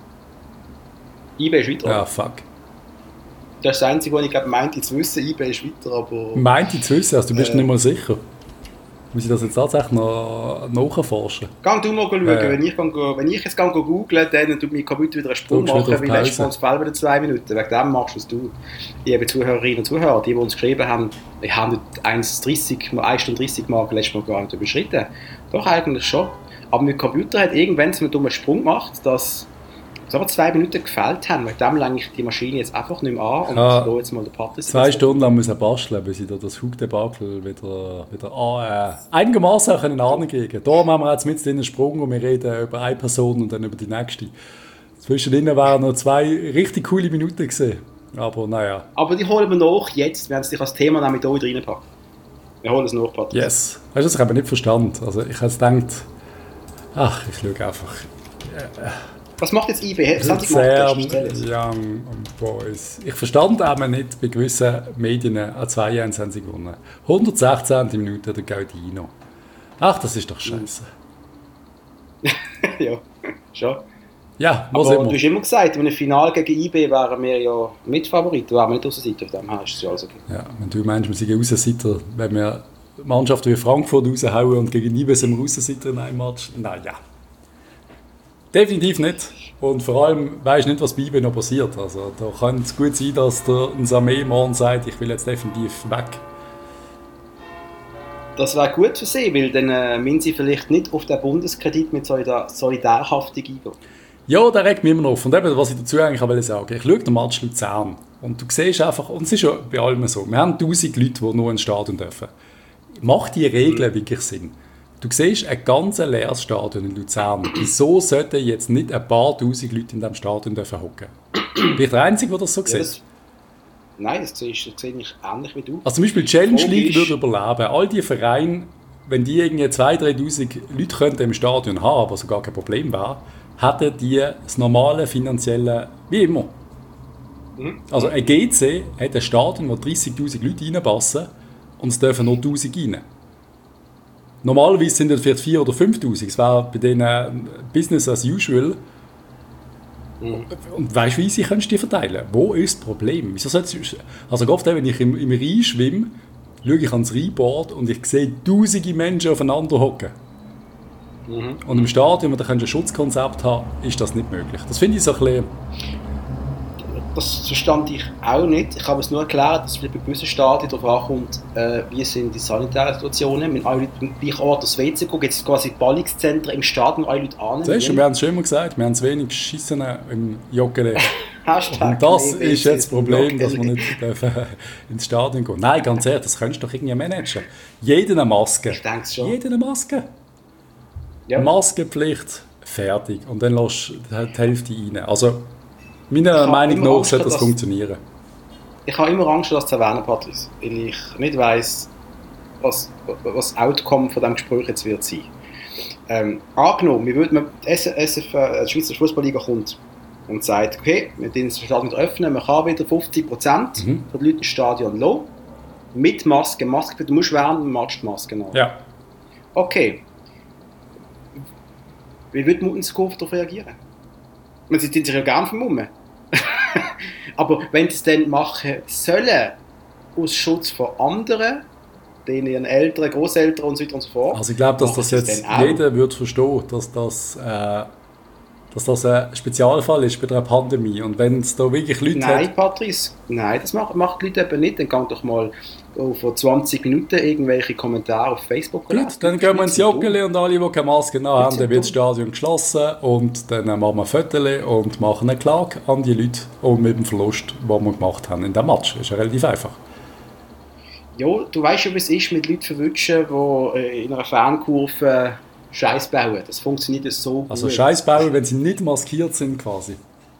A: I B ist weiter.
B: Ja, fuck.
A: Das ist das Einzige, was ich glaube, meinte zu wissen. I B ist weiter, aber...
B: Meinte zu wissen? Also du bist äh, nicht mal sicher. Muss ich das jetzt tatsächlich noch nachforschen?
A: Geh du mal schauen. Äh. Wenn, ich go, wenn ich jetzt google, dann tut mein Computer wieder einen Sprung machen, wie letztes Mal das Ball wieder zwei Minuten. Wegen dem machst du es du. Liebe Zuhörerinnen und Zuhörer, die, die uns geschrieben haben, wir haben eins dreißig, eine Stunde dreißig Marke letztes Mal gar nicht überschritten. Doch, eigentlich schon. Aber mein Computer hat irgendwann so einen dummen Sprung gemacht, dass es aber zwei Minuten gefehlt haben. Wegen dem lenke ich die Maschine jetzt einfach nicht mehr an und
B: ah,
A: lasse jetzt mal den Patrick.
B: Zwei Stunden lang müssen basteln, bis ich da das Hugdebakel wieder, wieder ah, äh, einigermaßen können ankriegen. Da machen wir jetzt mit den Sprung und wir reden über eine Person und dann über die nächste. Zwischendrin waren noch zwei richtig coole Minuten gesehen. Aber naja.
A: Aber die holen wir nach jetzt, wenn es dich als Thema nämlich hier wieder reinpacken. Wir holen es nach, Patrick.
B: Yes. Weißt du, das habe ich nicht verstanden. Also ich habe gedacht, ach, ich schaue einfach.
A: Äh, Was macht jetzt I B?
B: Sehr Young Boys. Ich verstand aber nicht, bei gewissen Medien an zwei eins haben sie gewonnen. hundertsechzehnte Minute der Gaudino. Ach, das ist doch scheiße.
A: Ja, schon.
B: Ja,
A: was aber immer. Du hast immer gesagt, in einem Finale gegen I B wären wir ja Mitfavoriten, wären wir nicht Aussenseiter, auf dem her ist es ja also okay.
B: Ja, wenn du meinst, wir sind Aussenseiter, wenn wir Mannschaften wie Frankfurt raushauen und gegen I B sind wir Aussenseiter in einem Match, naja. Definitiv nicht. Und vor allem weisst du nicht, was bei I B noch passiert. Also, da kann es gut sein, dass der Samé morgen sagt, ich will jetzt definitiv weg.
A: Das wäre gut für sie, weil dann äh, müssen sie vielleicht nicht auf den Bundeskredit mit Solidar- Solidarhaftung eingehen.
B: Ja, der regt mich immer noch auf. Und eben, was ich dazu eigentlich will sagen, ich schaue den Match Luzern und du siehst einfach, und es ist ja bei allem so, wir haben tausend Leute, die nur ins Stadion dürfen. Macht die Regeln mhm. wirklich Sinn? Du siehst ein ganz leeres Stadion in Luzern. Wieso sollten jetzt nicht ein paar tausend Leute in diesem Stadion hocken dürfen? Bin ich der Einzige, der das so sieht? Ja, das,
A: nein, das sehe ich, das sehe ich ähnlich wie du.
B: Also zum Beispiel die Challenge League würde überleben. All die Vereine, wenn die irgendwie zweitausend, dreitausend Leute könnten im Stadion haben, was so gar kein Problem wäre, hätten die das normale finanzielle, wie immer. Mhm. Also ein G C hat ein Stadion, wo dreissigtausend Leute reinpassen und es dürfen nur tausend rein. Normalerweise sind es vielleicht viertausend oder fünftausend. Es wäre bei denen Business as usual. Mhm. Und weißt du, wie sie kannst du die verteilen? Wo ist das Problem? Wieso sollst du, also oft, wenn ich im, im Rhein schwimme, schaue ich ans Rheinbord und ich sehe tausende Menschen aufeinander hocken. Mhm. Und im Stadion, wo du ein Schutzkonzept haben, ist das nicht möglich. Das finde ich so ein bisschen...
A: Das verstand ich auch nicht. Ich habe es nur erklärt, dass es bei gewissen Stadien darauf ankommt, äh, wie sind die sanitären Situationen. Wenn alle Leute am gleichen Ort das W C gehen, gibt es quasi Ballungszentren im Stadion, alle Leute an.
B: Siehst du, wir haben es schon immer gesagt, wir haben zu wenig Geschissen im Joggeli. Und das ist jetzt das Problem, dass wir nicht dürfen ins Stadion gehen. Nein, ganz ehrlich, das könntest du doch irgendwie managen. Jeder eine Maske.
A: Ich denke es schon.
B: Jeder eine Maske.
A: Ja.
B: Maskenpflicht, fertig. Und dann lässt du die Hälfte rein. Also, meiner Meinung nach
A: Angst,
B: sollte das
A: dass,
B: funktionieren.
A: Ich habe immer Angst, das zu erwähnen, Patrice, weil ich nicht weiss, was, was das Outcome von diesem Gespräch jetzt wird sein. Ähm, angenommen, wir würden, die S F, äh, die Schweizer Fußballliga kommt und sagt, okay, wir können das Stadion wieder öffnen, man kann wieder fünfzig Prozent mhm. der Leute ins Stadion lassen, mit Maske. Maske, du musst während dem Match die Maske haben.
B: Ja.
A: Okay. Wie würde Muttenskopf darauf reagieren? Man sie sich ja gerne vermummen. Aber wenn sie es dann machen sollen, aus Schutz vor anderen, denen ihren Eltern, Großeltern und so weiter und so fort.
B: Also ich glaube, dass das jetzt jeder wird verstehen, dass das, äh, dass das ein Spezialfall ist bei der Pandemie. Und wenn es da wirklich Leute
A: Nein,
B: hat...
A: Patrice, nein, das macht, macht die Leute eben nicht. Dann kann doch mal vor zwanzig Minuten irgendwelche Kommentare auf Facebook
B: lesen. Gut, dann gehen wir ins Joggeli und alle, die keine Maske haben, dann wird das Stadion geschlossen und dann machen wir ein Foto und machen eine Klage an die Leute und mit dem Verlust, den wir gemacht haben in diesem Match. Das ist ja relativ einfach.
A: Ja, du weißt ja, wie es ist, mit Leuten verwünschen, die in einer Fankurve Scheiß bauen. Das funktioniert so gut.
B: Also Scheiß bauen, wenn sie nicht maskiert sind quasi.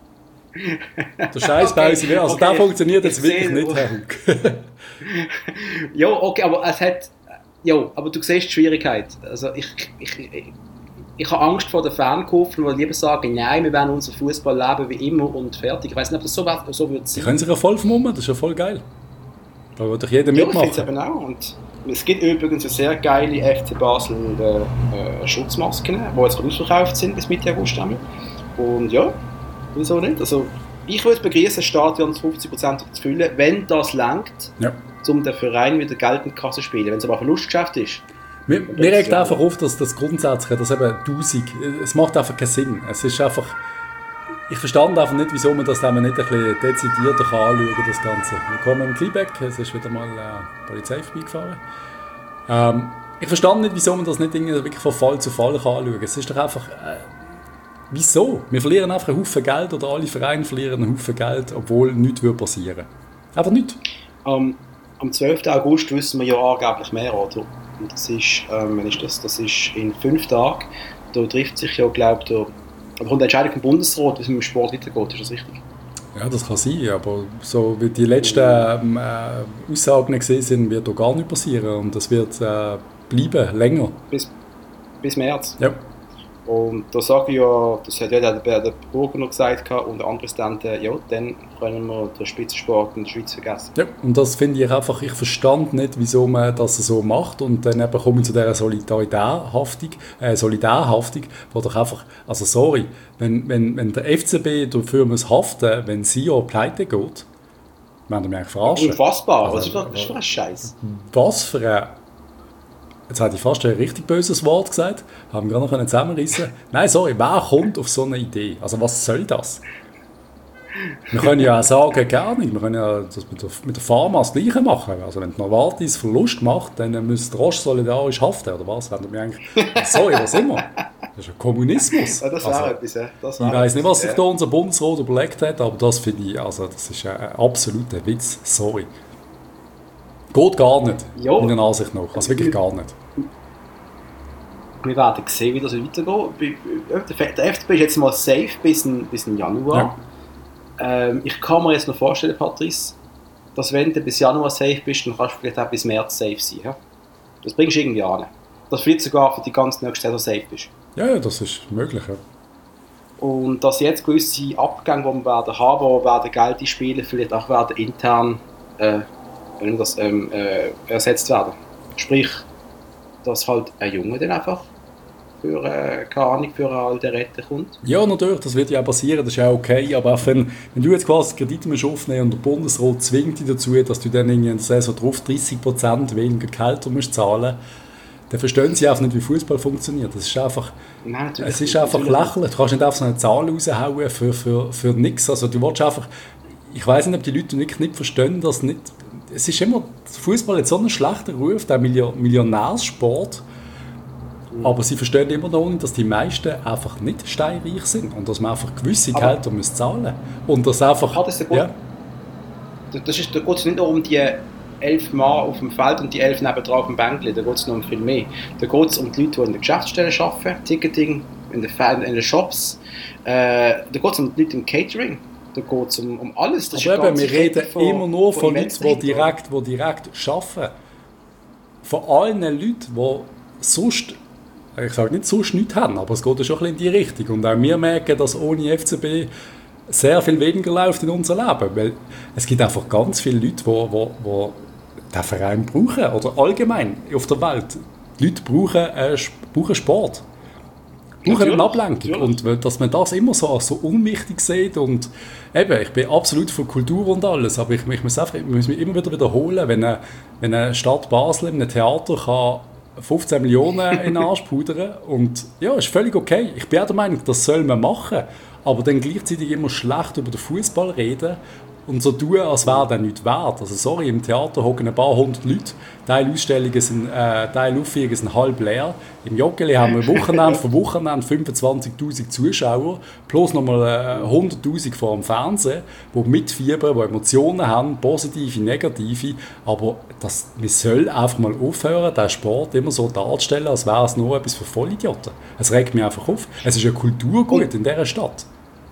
B: Der Scheiß bauen sie, also okay. Der funktioniert jetzt wirklich sehe, nicht, Herr Hug.
A: Ja, okay, aber es hat... Ja, aber du siehst die Schwierigkeit. Also ich, ich, ich, ich habe Angst vor den Fankurven, die lieber sagen, nein, wir werden unser Fußball leben wie immer und fertig. Ich weiß nicht, ob das so, so wird sein.
B: Die können sich ja voll vermummen, das ist ja voll geil. Da wird doch jeder mitmachen.
A: Ja, ich finde es eben auch. Und es gibt übrigens eine sehr geile F C Basel äh, Schutzmasken, die jetzt ausverkauft sind bis Mitte August. Und ja, wieso nicht? Also, ich würde begrüßen, das Stadion zu fünfzig Prozent zu füllen, wenn das reicht, ja. um den Verein wieder Geld in die Kasse zu spielen. Wenn es aber ein Verlustgeschäft ist.
B: Mir, mir regt ja einfach auf, dass das Grundsätzliche, dass eben tausend, es macht einfach keinen Sinn. Es ist einfach... Ich verstand einfach nicht, wieso man das dann nicht ein bisschen dezidierter anschauen kann, das Ganze. Willkommen im Kleebeck, es ist wieder mal äh, Polizei vorbeigefahren. Ähm, ich verstand nicht, wieso man das nicht wirklich von Fall zu Fall anschauen kann. Es ist doch einfach... Äh, wieso? Wir verlieren einfach einen Haufen Geld oder alle Vereine verlieren einen Haufen Geld, obwohl nichts passieren würde. Einfach nichts.
A: Um, am zwölften August wissen wir ja angeblich mehr, oder? Und das ist, ähm, wenn ist das? Das ist in fünf Tagen. Da trifft sich ja, glaube ich, aber kommt die Entscheidung vom Bundesrat, wie es mit dem Sport weitergeht, ist das richtig?
B: Ja, das kann sein, aber so wie die letzten ähm, äh, Aussagen gesehen sind, wird da gar nichts passieren und das wird äh, bleiben, länger.
A: Bis, bis März?
B: Ja.
A: Und da sage ich ja, das hat ja der, der Burger noch gesagt und der andere Präsidenten, ja, dann können wir den Spitzensport in der Schweiz vergessen.
B: Ja, und das finde ich einfach, ich verstand nicht, wieso man das so macht und dann eben komme ich zu dieser Solidarhaftung, äh, Solidarhaftung, wo doch einfach, also sorry, wenn, wenn, wenn der F C B dafür muss haften, wenn sie ja pleite geht, werden wir eigentlich verarschen.
A: Unfassbar, also, was ist das, das ist für ein Scheiß?
B: Was für ein... Jetzt hätte ich fast ein richtig böses Wort gesagt, haben wir gar noch zusammenrissen. Nein, sorry, wer kommt auf so eine Idee? Also was soll das? Wir können ja auch sagen, gar nicht. Wir können ja das mit der, mit der Pharma das Gleiche machen. Also wenn die Novartis Verlust macht, dann muss der Roche solidarisch haften, oder was? Wir eigentlich, sorry, was immer. Das ist ein Kommunismus.
A: Ja, das
B: also,
A: wäre etwas, ja. Das
B: ich weiss nicht, was sich da unser Bundesrat überlegt hat, aber das finde ich, also das ist ein absoluter Witz. Sorry. Geht gar nicht,
A: jo.
B: meiner Ansicht nach. Also wirklich gar nicht.
A: Wir werden sehen, wie das weitergeht. Der F C B ist jetzt mal safe bis in, bis in Januar. Ja. Ähm, ich kann mir jetzt noch vorstellen, Patrice, dass wenn du bis Januar safe bist, dann kannst du vielleicht auch bis März safe sein. Ja? Das bringst du irgendwie an. Dass du vielleicht sogar für die ganze nächste Saison safe bist.
B: Ja, ja, das ist möglich. Ja.
A: Und dass jetzt gewisse Abgänge, die wir werden haben, die werden Geld einspielen, vielleicht auch werden intern äh, wenn das, ähm, äh, ersetzt werden. Sprich, dass halt ein Junge dann einfach für, äh, keine Ahnung, für eine alte Rette kommt.
B: Ja, natürlich, das wird ja auch passieren, das ist ja okay, aber auch wenn, wenn du jetzt quasi Kredite musst aufnehmen und der Bundesrat zwingt dich dazu, dass du dann in der Saison drauf dreißig Prozent weniger Gehälter musst zahlen, dann verstehen sie einfach nicht, wie Fußball funktioniert. Das ist einfach, Nein, es ist einfach lächerlich. Du kannst nicht einfach so eine Zahl raushauen für, für, für nichts. Also du willst einfach, ich weiss nicht, ob die Leute nicht, nicht verstehen, dass nicht, es ist immer, Fußball hat so einen schlechten Ruf, der Millionärssport. Mhm. Aber sie verstehen immer noch nicht, dass die meisten einfach nicht steinreich sind und dass man einfach gewisse Gehälter muss zahlen muss. Und das einfach...
A: Ah, das ist ja. Das ist, da geht es nicht nur um die elf Mann auf dem Feld und die elf nebendran auf dem Bänkchen, da geht es noch um viel mehr. Da geht es um die Leute, die in der Geschäftsstelle arbeiten, Ticketing, in den, in den Shops, äh, da geht es um die Leute im Catering. Da geht es um, um alles. Das
B: aber eben, wir reden von, immer nur von, von Leuten, die direkt, die direkt arbeiten. Von allen Leuten, die sonst, ich sage nicht sonst nichts haben, aber es geht ja schon ein bisschen in die Richtung. Und auch wir merken, dass ohne F C B sehr viel weniger läuft in unser Leben. Weil es gibt einfach ganz viele Leute, die, die, die diesen Verein brauchen. Oder allgemein auf der Welt. Die Leute brauchen, äh, brauchen Sport. Brauchen eine Ablenkung. Natürlich. Und dass man das immer so als so unwichtig sieht. Und eben, ich bin absolut für Kultur und alles, aber ich, ich, muss, einfach, ich muss mich immer wieder wiederholen, wenn eine, wenn eine Stadt Basel in einem Theater kann fünfzehn Millionen in den Arsch pudern und ja, ist völlig okay. Ich bin auch der Meinung, das soll man machen, aber dann gleichzeitig immer schlecht über den Fußball reden und so tun, als wäre der nicht wert. Also sorry, im Theater hocken ein paar hundert Leute, Teil Ausstellungen sind, äh, Teil Aufführungen sind halb leer. Im Joggeli haben wir Wochenende für Wochenende fünfundzwanzigtausend Zuschauer, plus nochmal äh, hunderttausend vor dem Fernsehen, die mitfiebern, die Emotionen haben, positive, negative. Aber das, man soll einfach mal aufhören, den Sport immer so darzustellen, als wäre es nur etwas für Vollidioten. Es regt mich einfach auf. Es ist eine Kulturgut in dieser Stadt.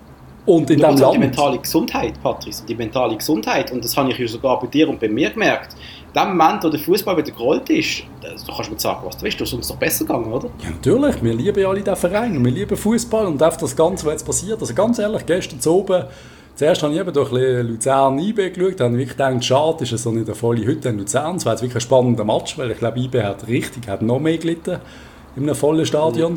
B: Und in diesem Land.
A: Die mentale Gesundheit, Patrice, die mentale Gesundheit. Und das habe ich ja sogar bei dir und bei mir gemerkt. In dem Moment, wo der Fußball wieder gerollt ist, da kannst du mir sagen, was du willst, du ist uns doch besser gegangen, oder?
B: Ja, natürlich. Wir lieben ja alle diesen Verein. Wir lieben Fußball und auch das Ganze, was jetzt passiert. Also ganz ehrlich, gestern zu oben, zuerst habe ich eben durch Luzern I B geschaut, da habe ich wirklich gedacht, schade, ist es so nicht eine volle Hütte in Luzern. Es war jetzt wirklich ein spannender Match, weil ich glaube, I B hat richtig, hat noch mehr gelitten in einem vollen Stadion. Mhm.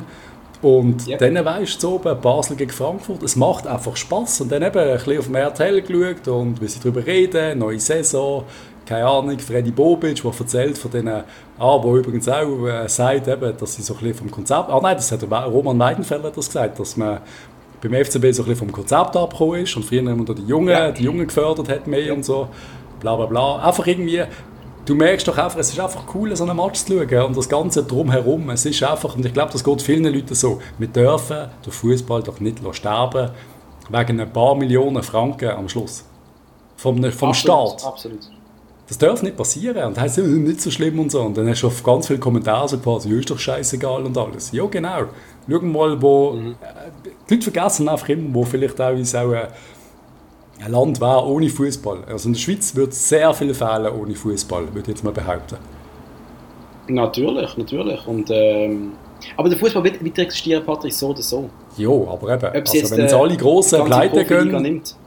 B: Und yep. Dann weisst du oben, Basel gegen Frankfurt, es macht einfach Spass. Und dann eben ein bisschen auf dem R T L geschaut und wie sie darüber reden, neue Saison, keine Ahnung, Freddy Bobic, der erzählt von denen, ah, der übrigens auch äh, sagt, eben, dass sie so ein bisschen vom Konzept, ah nein, das hat Roman Weidenfeller das gesagt, dass man beim F C B so ein bisschen vom Konzept abgekommen ist und früher immer die Jungen, ja. die Jungen gefördert hat mehr ja. und so, bla bla bla. Einfach irgendwie, du merkst doch einfach, es ist einfach cool, so einen Match zu schauen und das Ganze drumherum. Es ist einfach, und ich glaube, das geht vielen Leuten so, wir dürfen den Fußball doch nicht sterben wegen ein paar Millionen Franken am Schluss. Vom, vom absolut, Staat.
A: Absolut.
B: Das darf nicht passieren. Und das heisst, nicht so schlimm und so. Und dann hast du auf ganz viele Kommentare so quasi, ja, ist doch scheißegal und alles. Ja, genau. Schau mal, wo... Mhm. Äh, die Leute vergessen einfach immer, wo vielleicht auch, auch äh, ein Land wäre ohne Fußball. Also in der Schweiz würde es sehr viel fehlen ohne Fußball, würde ich jetzt mal behaupten.
A: Natürlich, natürlich. Und, ähm, aber der Fußball wird weiter existieren, Patrick, so oder so.
B: Ja, aber eben, also jetzt, wenn jetzt alle grossen Pleite gehen... Nimmt.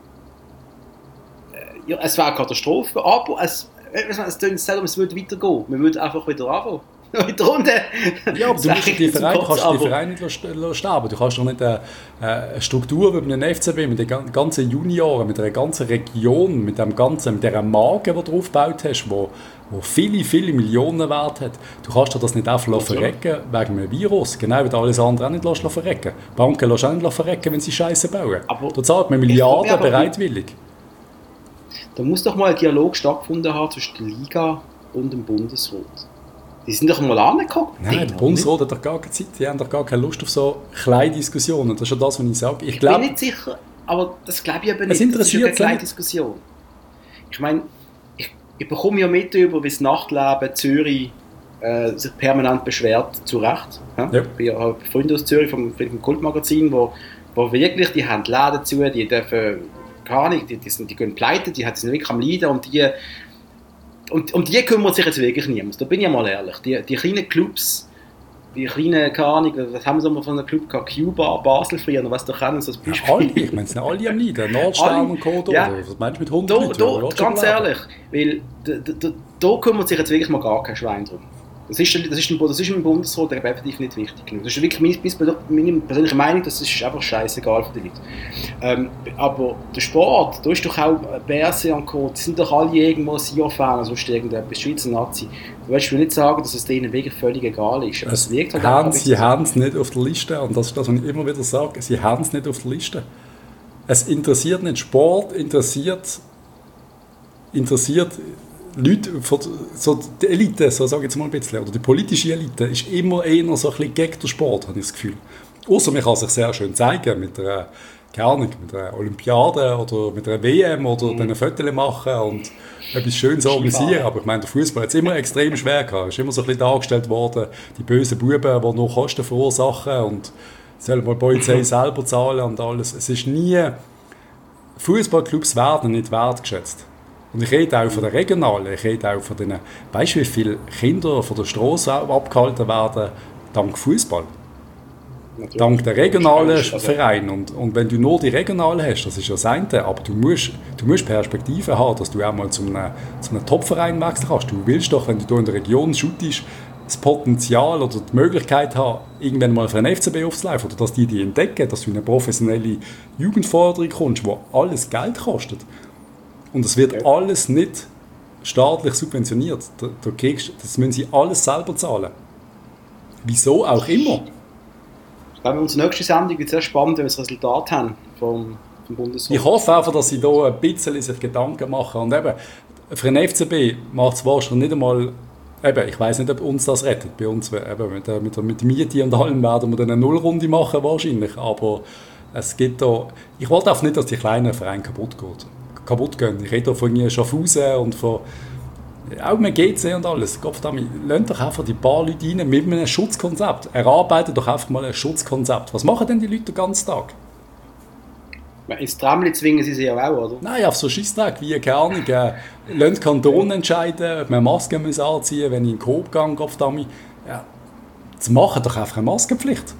A: Ja, es wäre eine Katastrophe, aber es, es klingt selber, es würde weitergehen. Wir würden einfach wieder anfangen. Wieder runter.
B: Ja, aber du musst die Vereine, kannst die Vereine nicht sterben. Du kannst doch nicht eine, eine Struktur wie mit dem F C B, mit den ganzen Junioren, mit der ganzen Region, mit dem ganzen, mit dieser Marke, die du aufgebaut hast, wo, wo viele, viele Millionen Wert hat. Du kannst das nicht einfach verrecken wegen einem Virus. Genau wie du alles andere auch nicht verrecken. Banken lassen auch nicht verrecken, wenn sie Scheiße bauen. Aber da zahlt man Milliarden bereitwillig.
A: Da muss doch mal ein Dialog stattgefunden haben zwischen der Liga und dem Bundesrat. Die sind doch mal angeguckt.
B: Nein, der Bundesrat hat doch gar keine Zeit. Die haben doch gar keine Lust auf so kleine Diskussionen. Das ist ja das, was ich sage. Ich,
A: ich
B: glaub,
A: bin nicht sicher, aber das glaube ich aber nicht.
B: Es interessiert
A: das ist ja keine kleine Diskussion. Ich meine, ich, ich bekomme ja mit über, wie das Nachtleben Zürich äh, sich permanent beschwert, zu Recht. Ja? Ja. Ich habe Freunde aus Zürich vom, vom Kultmagazin, wo, wo wirklich, die haben Läden zu, die dürfen gar nicht, die, die, sind, die gehen pleite, die sind wirklich am Leiden und die Und um die kümmert sich jetzt wirklich niemand. Da bin ich mal ehrlich. Die, die kleinen Clubs, die kleinen, keine Ahnung, was haben wir so mal von einem Club gehabt? Cuba, Basel früher, was doch kennen, so ein Beispiel.
B: Ja, alle, ich meine, es sind alle am Leiden. Nordstern und Kodo, ja. Was meinst du mit hundert
A: da, Leuten? Da, ganz ehrlich, weil da, da, da kümmert sich jetzt wirklich mal gar kein Schwein drum. Das ist, das ist, das ist im Bundesrat effektiv nicht wichtig genug. Das ist wirklich meine, meine persönliche Meinung, das ist einfach scheißegal für die Leute. Ähm, aber der Sport, da ist doch auch B R C und Co., die sind doch alle irgendwo Sion-Fan oder sonst irgendetwas, Schweizer Nazi. Du willst mir nicht sagen, dass es denen wirklich völlig egal ist.
B: Es wirkt halt haben, sie haben es nicht auf der Liste und das ist das, was ich immer wieder sage, sie haben es nicht auf der Liste. Es interessiert nicht, Sport interessiert, interessiert Leute, von, so die Elite, so sage ich jetzt mal ein bisschen, oder die politische Elite, ist immer eher so ein bisschen gegen den Sport, habe ich das Gefühl. Außer man kann sich sehr schön zeigen mit einer, keine Ahnung, mit einer Olympiade oder mit einer W M oder mhm. dann ein Foto machen und etwas Schönes organisieren. Aber ich meine, der Fußball hat es immer extrem schwer gehabt. Es ist immer so ein bisschen dargestellt worden, die bösen Buben, die nur Kosten verursachen und sollen mal die Polizei selber zahlen und alles. Es ist nie... Fußballclubs werden nicht wertgeschätzt. Und ich rede auch von den Regionalen, ich rede auch von den... Weißt du, wie viele Kinder von der Straße abgehalten werden dank Fußball? Natürlich. Dank der regionalen also, Vereine. Und, und wenn du nur die regionalen hast, das ist ja das eine, aber du musst, du musst Perspektive haben, dass du auch mal zu einem, zu einem Top-Verein wechseln kannst. Du willst doch, wenn du in der Region shootest, das Potenzial oder die Möglichkeit haben, irgendwann mal für einen F C B aufzulaufen oder dass die die entdecken, dass du in eine professionelle Jugendförderung kommst, wo alles Geld kostet. Und es wird ja. alles nicht staatlich subventioniert. Da, da kriegst, das müssen sie alles selber zahlen. Wieso auch immer.
A: Ich glaube, unsere nächste Sendung wird sehr spannend, wenn wir das Resultat haben vom, vom Bundesrat.
B: Ich hoffe einfach, dass sie da ein bisschen sich Gedanken machen. Und eben, für den F C B macht es wahrscheinlich nicht einmal... Eben, ich weiss nicht, ob uns das rettet. Bei uns eben, mit, der, mit, der, mit der Miete und allem werden wir dann eine Nullrunde machen wahrscheinlich. Aber es gibt da... Ich wollte auch nicht, dass die kleinen Vereine kaputt gehen. Kaputt gehen. Ich rede da von Schaffhausen und von... Auch mit G C und alles. Gottverdammt, lasst doch einfach die paar Leute rein mit einem Schutzkonzept. Erarbeitet doch einfach mal ein Schutzkonzept. Was machen denn die Leute den ganzen Tag?
A: Ins Tramli zwingen sie sich ja auch, oder?
B: Nein, auf so Scheissdreck wie, keine Ahnung, äh, lasst Kanton entscheiden, ob man Masken muss anziehen muss, wenn ich in den Coop gehe, Gottverdammt. Ja, zu machen doch einfach eine Maskenpflicht.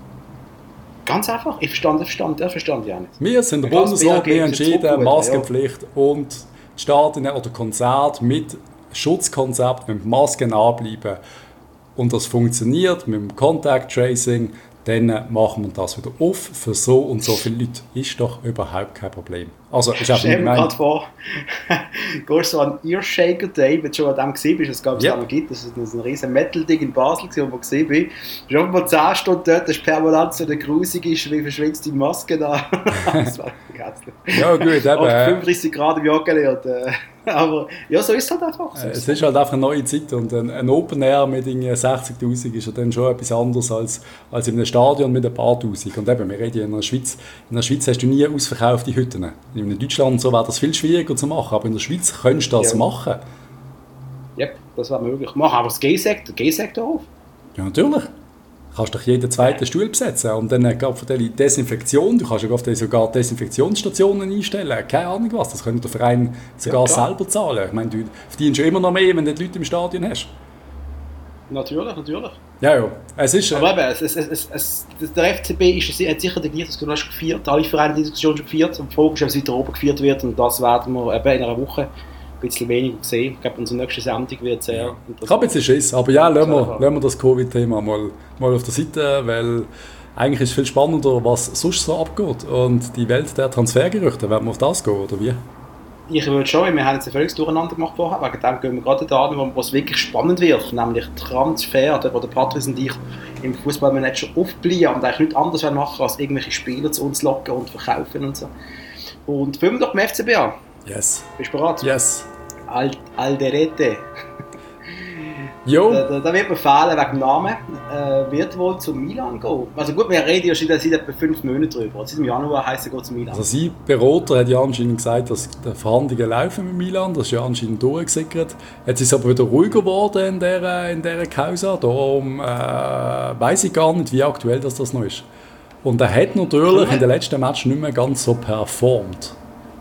A: Ganz einfach, ich verstand, ich verstand, ich verstand ja nicht.
B: Wir sind der Bundesrat, wir entschieden, Maskenpflicht ja. und die Staaten oder Konzerte mit Schutzkonzept, mit Masken anbleiben und das funktioniert mit dem Contact Tracing, dann machen wir das wieder auf für so und so viele Leute. Ist doch überhaupt kein Problem. Also, ist
A: stell mir gerade vor, du gehst so an Earshaker Day, wenn du schon an dem gesehen bist, es gab es ja. auch noch gibt, das war ein riesen Metal-Ding in Basel, wo ich gesehen bin. Du bist mal zehn Stunden dort, das ist permanent so eine grusige, wie verschwitzte Maske da. Das war vergessen.
B: Ja gut, eben.
A: fünfunddreißig Grad im Joggeli und... Äh, aber ja, so ist es halt einfach. So
B: es ist halt einfach eine neue Zeit und ein, ein Open Air mit sechzigtausend ist ja dann schon etwas anderes als, als in einem Stadion mit ein paar Tausend. Und eben, wir reden in der Schweiz, in der Schweiz hast du nie ausverkaufte Hütten. In Deutschland so wäre das viel schwieriger zu machen, aber in der Schweiz könntest du das ja. machen.
A: Ja, das wäre möglich. Machen aber das G-Sektor, G-Sektor auf?
B: Ja, natürlich. Du kannst doch jeden zweiten Stuhl besetzen und dann für die Desinfektion, du kannst ja sogar Desinfektionsstationen einstellen, keine Ahnung was, das könnte der Verein sogar ja, selber zahlen. Ich meine, du verdienst schon immer noch mehr, wenn du die Leute im Stadion hast.
A: Natürlich, natürlich.
B: Ja, ja. Es ist,
A: aber eben, es, es, es, es, der F C B ist, hat sicher die das du hast gefeiert, alle Vereine die Diskussion schon gefeiert und die Frage ist, ob es weiter oben gefeiert wird und das werden wir eben in einer Woche ein bisschen weniger sehen. Ich glaube, unsere nächste Sendung wird sehr
B: ja. interessant. Ich habe jetzt einen Schiss, aber ja, lassen wir, lassen wir das Covid-Thema mal, mal auf der Seite, weil eigentlich ist es viel spannender, was sonst so abgeht und die Welt der Transfergerüchte, werden wir auf das gehen, oder wie?
A: Ich würde schon, wir haben jetzt ein völliges Durcheinander gemacht vorher, wegen dem gehen wir gerade da an, wo es wirklich spannend wird, nämlich Transfer, wo der Patrice und ich im Fußballmanager aufbleiben und eigentlich nichts anderes machen, als irgendwelche Spieler zu uns locken und verkaufen und so. Und fangen wir doch beim F C B an.
B: Yes.
A: Bist du bereit?
B: Yes.
A: Al- Alderete.
B: Jo.
A: Da, da, da wird mir fehlen wegen dem Namen. Äh, wird wohl zu Milan gehen. Also gut, wir reden ja schon seit etwa fünf Monaten drüber. Seit im Januar heisst er, geht zu Milan.
B: Also sein Berater hat ja anscheinend gesagt, dass die Verhandlungen laufen mit Milan. Das ist ja anscheinend durchgesickert. Jetzt ist es aber wieder ruhiger geworden in dieser, in dieser Causa. Darum äh, weiss ich gar nicht, wie aktuell das, das noch ist. Und er hat natürlich in den letzten Matchen nicht mehr ganz so performt.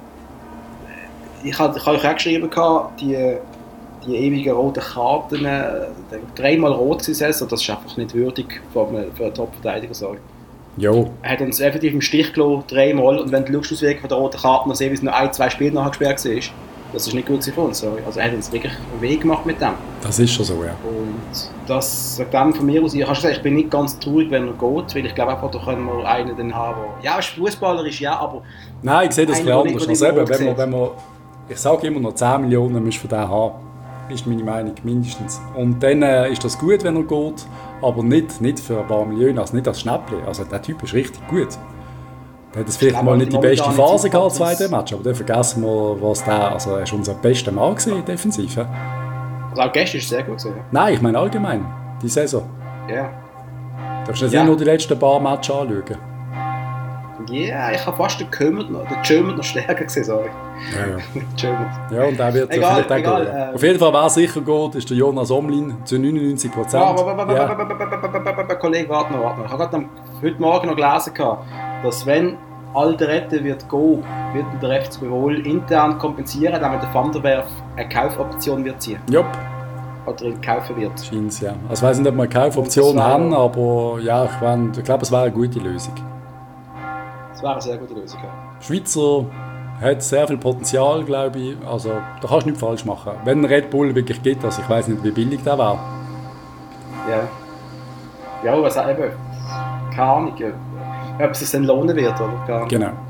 A: Ich habe euch auch geschrieben, die, die ewigen roten Karten, äh, dreimal rot gesessen, das ist einfach nicht würdig für einen, für einen Top-Verteidiger.
B: Jo.
A: Er hat uns effektiv im Stich gelassen, dreimal, und wenn du schaust, Auswirkungen von der roten Karten, dann sehen wir, wie es noch ein, zwei Spiele nachher gesperrt war. Das ist nicht gut für uns. Also er hat uns wirklich einen Weg gemacht mit dem.
B: Das ist schon so, ja.
A: Und das sagt dem von mir aus, ich, gesagt, ich bin nicht ganz traurig, wenn er geht, weil ich glaube einfach, da können wir einen dann haben, der, ja, fußballerisch, ja, aber...
B: Nein, ich sehe das ein bisschen anders. Also eben, wenn man, wenn man, ich sage immer noch, zehn Millionen musst du von dem haben. Ist meine Meinung, mindestens. Und dann äh, ist das gut, wenn er geht, aber nicht, nicht für ein paar Millionen, also nicht als Schnäppchen. Also der Typ ist richtig gut. Der hat jetzt vielleicht mal nicht die beste Phase gehabt, zweite Match, aber dann vergessen wir, was der, also er ist unser bester Mann gewesen, defensiv. Ja?
A: Also auch gestern ist es sehr gut gewesen. Ja?
B: Nein, ich meine allgemein, die Saison.
A: Ja. Yeah.
B: Darfst du jetzt ja. nicht nur die letzten paar Matches anschauen?
A: Ja, yeah, ich habe fast den Germund noch, den Germund noch stärker gesehen, sorry.
B: Ja, ja. ja, und der wird
A: egal,
B: vielleicht auch
A: egal,
B: äh, Auf jeden Fall, wer sicher geht, ist der Jonas Omlin zu neunundneunzig Prozent.
A: Kollege, warte noch, warte noch. Ich habe gerade heute Morgen noch gelesen, dass wenn Alderete wird gehen, wird der F C B wohl intern kompensieren, damit der Van der Werf eine Kaufoption wird ziehen.
B: Jupp.
A: Oder ihn kaufen wird.
B: Scheint's, ja. Also ich weiß nicht, ob wir eine Kaufoption haben, aber ja, ich, mein, ich glaube, es wäre eine gute Lösung.
A: Das wäre eine sehr gute Lösung, ja.
B: Schweizer hat sehr viel Potenzial, glaube ich. Also da kannst du nichts falsch machen. Wenn Red Bull wirklich geht, also ich weiß nicht, wie billig der wäre.
A: Ja. Ja, was auch eben. Keine Ahnung, ob es sich dann lohnen wird, oder? Gar nicht.
B: Genau.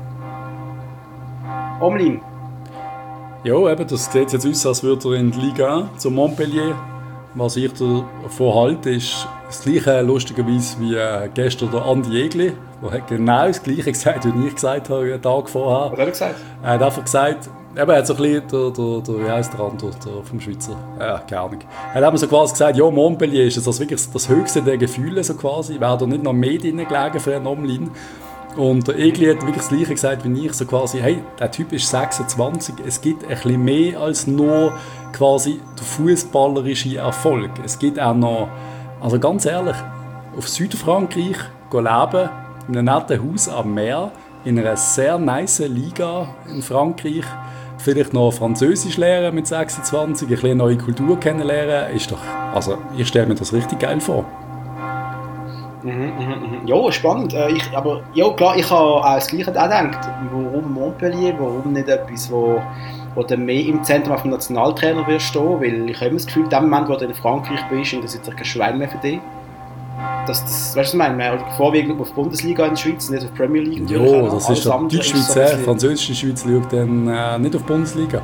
A: Omlin.
B: Ja, eben, das sieht jetzt aus, als würde er in die Liga zu Montpellier. Was ich davon halte, ist das Gleiche, lustigerweise, wie äh, gestern der Andi Egli, der hat genau das Gleiche gesagt, wie ich gesagt habe, einen Tag vorher.
A: Was hat er gesagt?
B: Er hat einfach gesagt, eben, er hat so ein bisschen, der, der, der, wie heisst der andere, der vom Schweizer, ja, keine Ahnung. Er hat eben so quasi gesagt, ja, Montpellier ist das wirklich das höchste der Gefühle, so quasi, wäre da nicht noch mehr drin gelegen für einen Omlin. Und der Egli hat wirklich das Gleiche gesagt wie ich, so quasi, hey, der Typ ist sechsundzwanzig, es gibt ein bisschen mehr als nur quasi der fußballerische Erfolg. Es gibt auch noch, also ganz ehrlich, auf Südfrankreich leben, in einem netten Haus am Meer, in einer sehr nice Liga in Frankreich, vielleicht noch Französisch lernen mit sechsundzwanzig, ein bisschen neue Kultur kennenlernen, ist doch, also ich stelle mir das richtig geil vor.
A: Mhm, mhm, mhm. Ja, spannend. Äh, ich, aber ja, klar, ich habe auch das Gleiche auch gedacht. Warum Montpellier? Warum nicht etwas, wo, wo du mehr im Zentrum auf dem Nationaltrainer wirst stehen? Weil ich habe immer das Gefühl, in dem Moment, wo du in Frankreich bist, interessiert sich kein Schwein mehr für dich. Das, das, weißt du, was ich meine? Man hat vorwiegend auf die Bundesliga in der Schweiz, nicht auf die Premier League.
B: Ja, das ist doch Deutschschweiz, so die französische Schweiz schaut dann äh, nicht auf die Bundesliga.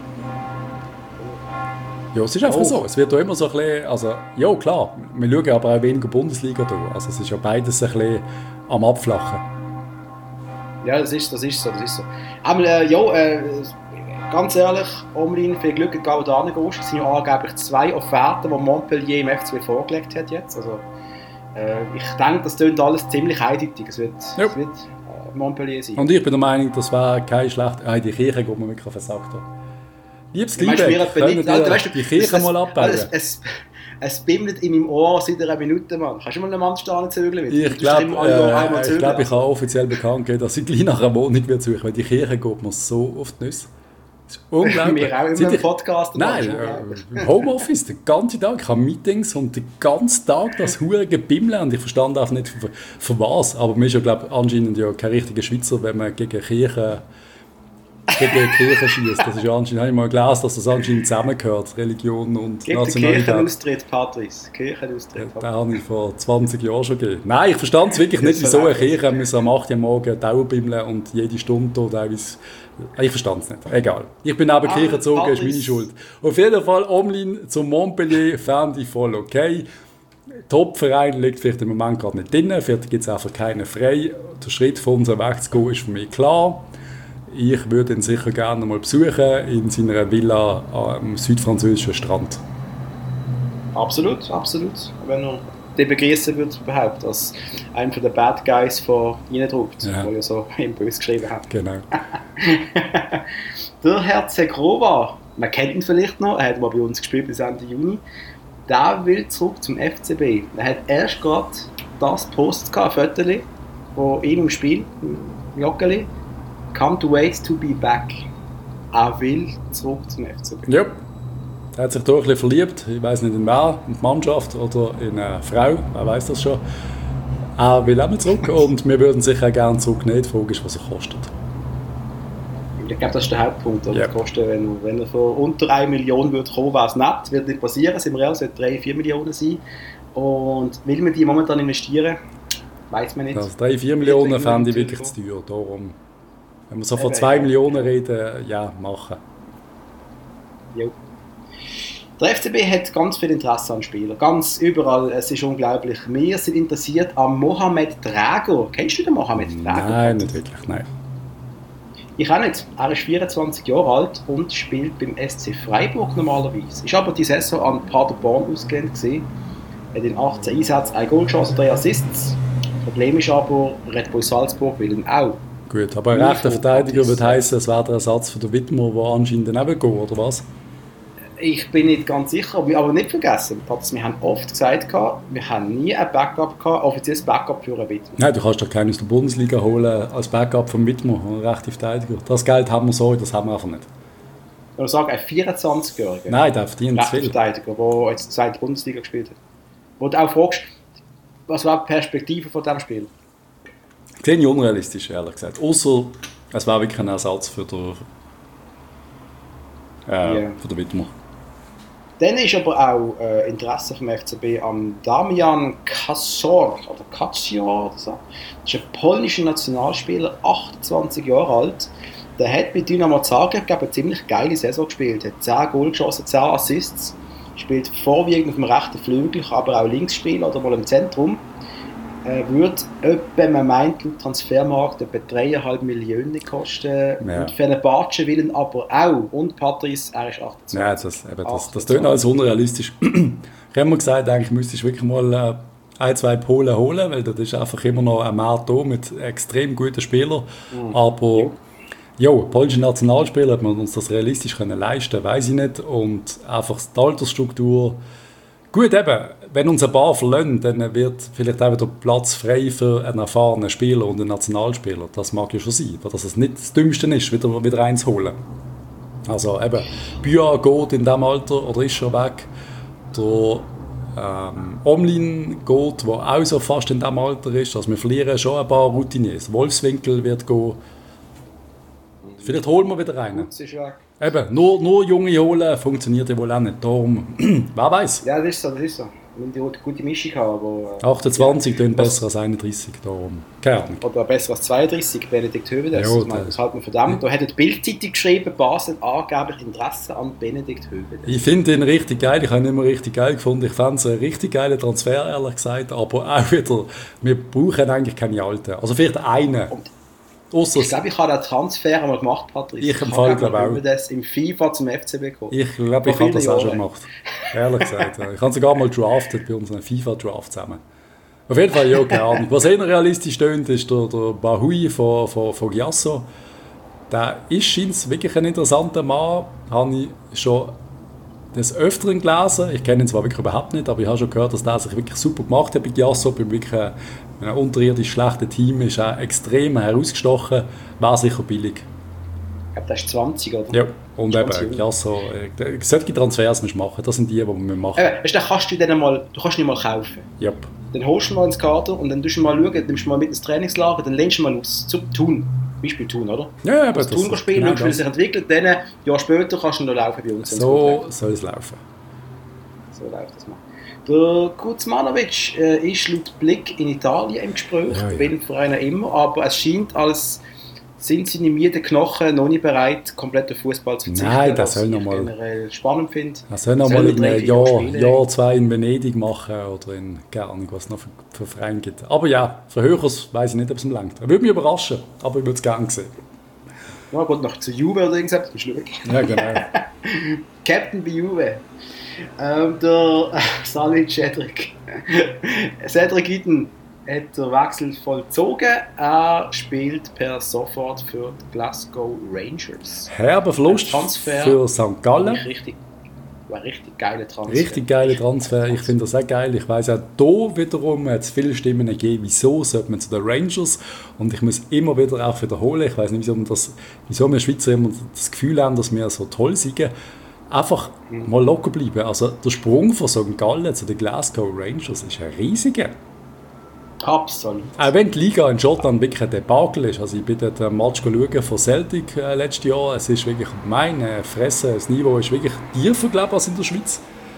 B: Ja, es ist einfach oh. so. Es wird auch immer so ein bisschen, also, ja klar, wir schauen aber auch weniger Bundesliga da. Also es ist ja beides ein bisschen am Abflachen.
A: Ja, das ist, das ist so, das ist so. Aber äh, ja, äh, ganz ehrlich, Omlin, viel Glück, egal wo du hingehst. Es sind ja angeblich zwei Offerten, die Montpellier im F C B vorgelegt hat jetzt. Also, äh, ich denke, das klingt alles ziemlich eindeutig. Es wird,
B: ja.
A: es wird äh, Montpellier sein.
B: Und ich bin der Meinung, das wäre kein schlechter, äh, die Kirche, die man wirklich versagt hat. Liebes Liebe, können wir weißt du, die Kirche mal abbauen?
A: Es, es, es bimmelt in meinem Ohr seit einer Minute, Mann. Kannst du mal einen Mann stehen zügeln?
B: Ich glaube, äh, ich, glaub, ich habe offiziell bekannt gegeben, dass ich gleich nach einer Wohnung wird suchen, weil die Kirche geht mir so auf die Nüsse. Das ist unglaublich.
A: Wir auch immer im Podcast.
B: Nein, äh, im Homeoffice, den ganzen Tag. Ich habe Meetings und den ganzen Tag das hure Gebimmeln und ich verstand auch nicht, für, für was. Aber mir ist ja, glaube ich, anscheinend ja kein richtiger Schweizer, wenn man gegen Kirche... gegen die Kirche schießt. Das ist ja anscheinend, habe ich mal gelesen, dass das anscheinend zusammengehört, Religion und
A: Gegen
B: Nationalität.
A: Kirchenaustritt, Patrice. Kirchenaustritt.
B: Ja, den habe ich vor zwanzig Jahren schon gegeben. Nein, ich verstand es wirklich nicht, wieso eine Kirche müssen am acht Uhr morgen Dauerbimmeln und jede Stunde oder teilweise... Ich verstand es nicht. Egal. Ich bin aber ah, Kirche gezogen, ist meine Schuld. Auf jeden Fall, Omlin zum Montpellier fand ich voll okay. Top-Verein liegt vielleicht im Moment gerade nicht drin, vielleicht gibt es einfach keinen frei. Der Schritt von uns wegzugehen ist für mich klar. Ich würde ihn sicher gerne mal besuchen in seiner Villa am südfranzösischen Strand.
A: Absolut, absolut. Wenn er den begrüßen würde, überhaupt als einer der Bad Guys von Reindruckt, ja. Der ja so im Böse geschrieben hat.
B: Genau.
A: Der Herr Zegrova, man kennt ihn vielleicht noch, er hat mal bei uns gespielt bis Ende Juni. Der will zurück zum F C B. Er hat erst gerade das Post gehabt, ein Foto, wo ihn im Spiel, im Joggeli, Can't wait to be back. Er will zurück zum F C B.
B: Ja, er hat sich da ein bisschen verliebt. Ich weiß nicht in wer, in die Mannschaft oder in eine Frau, wer weiß das schon. Er will auch mal zurück und wir würden sicher gerne zurücknehmen. Die Frage ist, was er kostet.
A: Ich glaube, das ist der Hauptpunkt.
B: Ja.
A: Kosten, wenn, wenn er von unter einer Million würde kommen, wäre es nett. Wird nicht passieren. Sind wir real, sollte drei, vier Millionen sein. Und will man die momentan investieren, weiß man nicht.
B: Also drei, vier Millionen fände ich wirklich zu teuer. Darum. Wenn wir so von zwei Millionen reden, ja, machen.
A: Jo. Der F C B hat ganz viel Interesse an Spielern, ganz überall, es ist unglaublich. Wir sind interessiert an Mohamed Drago. Kennst du den Mohamed Drago?
B: Nein, nicht wirklich, nein.
A: Ich auch nicht. Er ist vierundzwanzig Jahre alt und spielt beim S C Freiburg normalerweise. Ist aber die Saison an Paderborn ausgelehnt gewesen. Hat in achtzehn Einsätzen ein Goal geschossen, drei Assists. Problem ist aber, Red Bull Salzburg will ihn auch.
B: Gut, aber ein rechter Verteidiger würde heißen, es wäre der Ersatz für den Widmer, der anscheinend daneben geht, oder was?
A: Ich bin nicht ganz sicher, aber nicht vergessen, wir haben oft gesagt, wir haben nie ein Backup gehabt, offizielles Backup für einen Widmer.
B: Nein, du kannst doch keinen aus der Bundesliga holen als Backup vom Widmer, einen rechten Verteidiger. Das Geld haben wir so, das haben wir einfach nicht.
A: Oder sagen, ein vierundzwanzigjähriger
B: Nein, der verdient zu viel.
A: Verteidiger, der jetzt die zweite Bundesliga gespielt hat. Wo du auch fragst, was war die Perspektive von diesem Spiel?
B: Ich sehe nicht unrealistisch, ehrlich gesagt. Außer es war wirklich ein Ersatz für den, äh, yeah. für den Widmer.
A: Dann ist aber auch äh, Interesse vom F C B an Damian Kaczor, oder Kaczor, oder so. Das ist ein polnischer Nationalspieler, achtundzwanzig Jahre alt. Der hat mit Dynamo Zagreb eine ziemlich geile Saison gespielt. Er hat zehn Goal geschossen, zehn Assists. Spielt vorwiegend auf dem rechten Flügel, aber auch links spielen oder mal im Zentrum. Äh, wird etwa, man meint, im Transfermarkt etwa dreieinhalb Millionen kosten. Ja. Und Fenerbahce will ihn aber auch. Und Patrice, er ist achtundzwanzig.
B: Ja, das, eben, das, das tönt alles unrealistisch. Ich habe mir gesagt, eigentlich müsste ich wirklich mal äh, ein, zwei Polen holen, weil das ist einfach immer noch ein Markt da mit extrem guten Spielern. Mhm. Aber ja, polnische Nationalspieler, ob wir uns das realistisch können leisten, weiß ich nicht. Und einfach die Altersstruktur. Gut, eben, wenn uns ein paar verlassen, dann wird vielleicht auch wieder Platz frei für einen erfahrenen Spieler und einen Nationalspieler. Das mag ja schon sein, aber dass es nicht das Dümmste ist, wieder, wieder eins holen. Also eben, Bia geht in diesem Alter oder ist schon weg. Der ähm, Omlin geht, der auch so fast in diesem Alter ist. Also wir verlieren schon ein paar Routiniers. Wolfswinkel wird gehen. Vielleicht holen wir wieder einen. Eben, nur, nur Junge holen funktioniert ja wohl auch nicht. Darum, wer weiß.
A: Ja, das ist so, das ist so. Wir müssen eine gute Mischung haben. Aber,
B: äh, achtundzwanzig klingt ja, besser als einunddreißig. Darum. Keine Ahnung.
A: Oder besser als zweiunddreißig, Benedikt Höwedes. Ja, das, das halten wir von dem. Da hat die Bildzeitung geschrieben, Basel angeblich Interesse an Benedikt Höwedes.
B: Ich finde ihn richtig geil. Ich habe ihn immer richtig geil gefunden. Ich fand es einen richtig geilen Transfer, ehrlich gesagt. Aber auch wieder, wir brauchen eigentlich keine Alten. Also vielleicht einen. Und Ausser
A: ich glaube, ich habe den Transfer einmal gemacht, Patrick.
B: Ich im Fall glaube auch.
A: Das im FIFA zum F C B gekommen.
B: Ich glaube, ich habe das auch schon gemacht. Ehrlich gesagt. Ich habe sogar mal draftet bei uns einen FIFA-Draft zusammen. Auf jeden Fall, ja, keine Ahnung. Was eher realistisch stöhnt, ist der, der Bahui von, von, von Giasso. Der ist scheint wirklich ein interessanter Mann. Habe ich schon des Öfteren gelesen. Ich kenne ihn zwar wirklich überhaupt nicht, aber ich habe schon gehört, dass der sich wirklich super gemacht hat bei Giasso. Bei wirklich einem unterirdisch schlechten Team ist er extrem herausgestochen. War sicher billig.
A: Ich glaube, der ist zwanzig, oder?
B: Ja, und eben, Giasso, äh, solche Transfers musst du machen. Das sind die, die wir machen.
A: Eben, weißt du, kannst du den mal, du kannst ihn mal kaufen.
B: Yep.
A: Dann holst du ihn mal ins Kader und dann tust du mal schauen, nimmst du mal mit ins Trainingslager, dann lehnst du mal aus zum Thun. Beispiel Thun, oder?
B: Ja, aber
A: das Thun spielen, genau, wie es sich entwickelt, dann ein Jahr später kannst du noch laufen bei uns.
B: So soll es laufen.
A: So läuft das mal. Der Kuzmanovic äh, ist laut Blick in Italien im Gespräch, ja, ja. Wenn für einen immer, aber es scheint, als sind seine müden Knochen noch nicht bereit, komplett auf Fußball zu verzichten.
B: Nein, das soll noch mal.
A: Generell spannend finde.
B: Das soll noch mal in einem Jahr, Jahr, zwei in Venedig machen oder in gar nicht, was es noch für, für Vereine gibt. Aber ja, für Höchers weiß ich nicht, ob es ihm langt. Er würde mich überraschen, aber ich würde es gerne sehen.
A: Ja, gut, noch zu Juve oder irgendwas, das ist
B: ja, genau.
A: Captain bei Juve. Ähm, der äh, Salih Cedric. Cedric Itten hat den Wechsel vollzogen. Er spielt per sofort für die Glasgow Rangers.
B: Herber Verlust für Sankt Gallen.
A: Richtig, war ein richtig geiler Transfer.
B: Richtig geiler Transfer. Ich finde das auch geil. Ich weiss auch, hier wiederum hat es viele Stimmen gegeben, wieso sollte man zu den Rangers. Und ich muss immer wieder auch wiederholen, ich weiss nicht, wieso wir, das, wieso wir Schweizer immer das Gefühl haben, dass wir so toll sind. Einfach mhm. mal locker bleiben. Also der Sprung von Sankt Gallen zu den Glasgow Rangers ist ein riesiger.
A: Absolut.
B: Auch wenn die Liga in Schottland wirklich ein Debakel ist. Also ich bin dort einen Match schauen von Celtic äh, letztes Jahr. Es ist wirklich meine Fresse. Das Niveau ist wirklich tiefer, glaube ich, als in der Schweiz.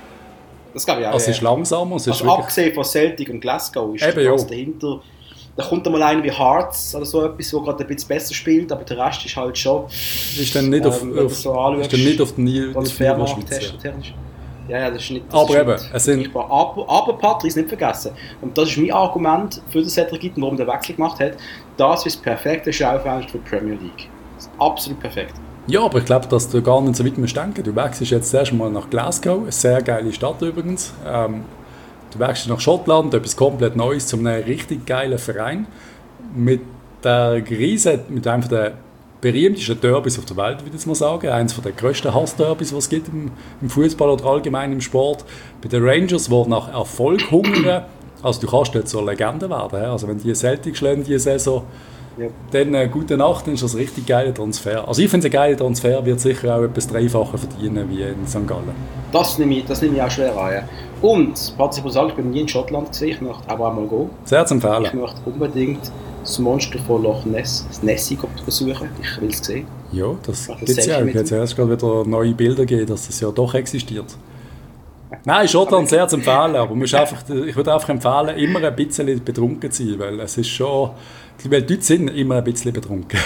A: Das glaube ich auch.
B: Also es ist langsamer. Es ist
A: also abgesehen von Celtic und Glasgow ist
B: eben,
A: was dahinter. Da kommt mal einer wie Hearts oder so etwas, der gerade ein bisschen besser spielt, aber der Rest ist halt schon.
B: Ist dann nicht auf,
A: ähm,
B: auf,
A: so anschaust,
B: ist dann nicht auf den Niveau
A: Schweiz. Ja, ja, das ist nicht... Das
B: aber
A: ist
B: eben,
A: nicht,
B: es sind...
A: Aber, aber Patrice, nicht vergessen. Und das ist mein Argument für den Cedric Itten, warum der Wechsel gemacht hat. Das ist das perfekte Schaufenster für die Premier League. Das ist absolut perfekt.
B: Ja, aber ich glaube, dass du gar nicht so weit musst denken. Du wechselst jetzt erst mal nach Glasgow, eine sehr geile Stadt übrigens. Ähm, du wechselst nach Schottland, etwas komplett Neues, zu einem richtig geilen Verein. Mit der Riese, mit einem der berühmtesten Derbys auf der Welt, würde ich mal sagen. Eines der grössten Hassderbys, was es gibt im, im Fußball oder allgemein im Sport. Bei den Rangers, die nach Erfolg hungern. Also du kannst jetzt so eine Legende werden. He? Also wenn die Celtics schlagen, diese Saison, ja. Dann äh, gute Nacht, dann ist das ein richtig geiler Transfer. Also ich finde, ein geiler Transfer wird sicher auch etwas Dreifacher verdienen wie in Sankt Gallen.
A: Das nehme ich, das nehme ich auch schwer an. Ja. Und, Patrick, ich muss sagen, ich bin nie in Schottland gesehen, ich möchte aber auch mal gehen.
B: Sehr zu empfehlen.
A: Ich möchte unbedingt das Monster von Loch Ness, das Nessie, besuchen. Ich will es sehen.
B: Ja, das gibt es ja auch. Jetzt erst gerade wieder neue Bilder geben, dass das ja doch existiert. Nein, Schottland sehr zu empfehlen, aber man einfach, ich würde einfach empfehlen, immer ein bisschen betrunken zu sein, weil es ist schon, weil die Leute sind immer ein bisschen betrunken.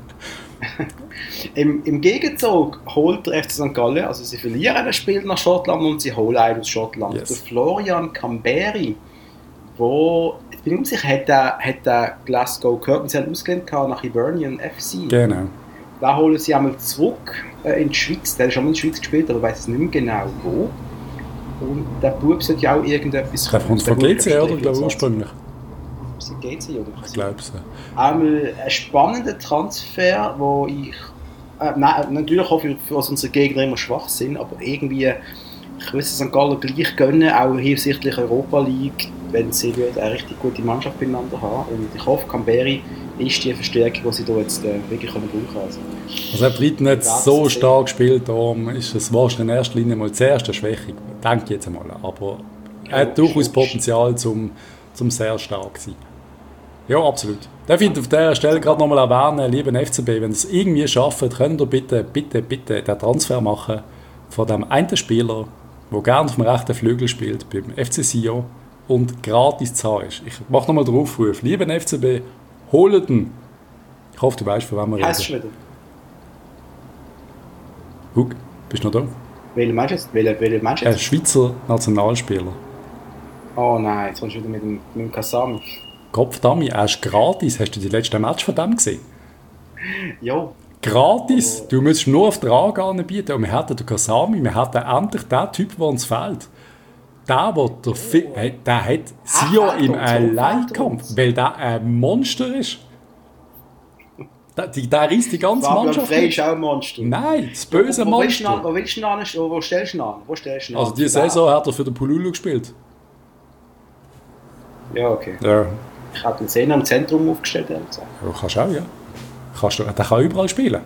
A: Im, Im Gegenzug holt der F C Sankt Gallen, also sie verlieren das Spiel nach Schottland und sie holen einen aus Schottland. Yes. Der Florian Kamberi, wo, ich bin unsicher, hat der, hat der Glasgow gehört und sie haben ausgelehnt nach Hibernian F C.
B: Genau.
A: Da holen sie einmal zurück äh, in die Schweiz, der hat schon mal in der Schweiz gespielt, aber ich weiß nicht mehr genau wo. Und der Bub sollte ja auch irgendetwas...
B: Der kommt von G C, oder? Der ursprünglich.
A: Ist G C, oder?
B: Ich glaube es.
A: Einmal ein spannender Transfer, wo ich... Äh, nein, natürlich auch für, für unsere Gegner immer schwach sind, aber irgendwie... Ich würde Sankt Gallen gleich gönnen, auch hinsichtlich Europa League, wenn sie eine richtig gute Mannschaft miteinander haben. Und ich hoffe, Kamberi ist die Verstärkung, die sie da jetzt äh, wirklich brauchen können. Also,
B: also er hat nicht so stark gespielt, darum ist es wahrscheinlich in erster Linie mal die erste Schwäche, denke ich jetzt einmal. Aber er hat ja, durchaus Potenzial, zum, zum sehr stark zu sein. Ja, absolut. Darf ich auf dieser Stelle gerade nochmal erwähnen, lieben F C B, wenn ihr es irgendwie schafft, könnt ihr bitte, bitte, bitte den Transfer machen von dem einen Spieler, der gerne auf dem rechten Flügel spielt, beim F C Sion und gratis zu haben ist. Ich mache nochmal den Aufruf. Lieben F C B, holt ihn. Ich hoffe, du weißt, von wem wir
A: reden. Heißt wieder.
B: Hug, bist du noch da?
A: Welcher meinst du jetzt? Welcher, welcher meinst du jetzt?
B: Ein Schweizer Nationalspieler.
A: Oh nein, jetzt kommst du wieder mit dem, mit dem Kasami.
B: Kopfdami, er ist gratis. Hast du die letzten Match von dem gesehen?
A: Ja.
B: Gratis! Du musst nur auf den Rang anbieten. Und wir hatten den Kasami, wir hatten endlich den Typ, der uns fehlt. Der, der, der, Fi- hey, der hat Sion im Alleinkampf, weil der ein Monster ist. Der, der reißt die ganze Mannschaft.
A: Frey ist auch ein Monster.
B: Nein, das böse
A: wo, wo
B: Monster.
A: Wo, willst du an, wo, wo stellst du ihn an? Wo stellst du ihn an?
B: Also diese Saison hat er für den Pululu gespielt.
A: Ja, okay.
B: Ja.
A: Ich habe den Zehner im Zentrum aufgestellt. Ja,
B: kannst du auch, ja. Kannst du, der kann überall spielen.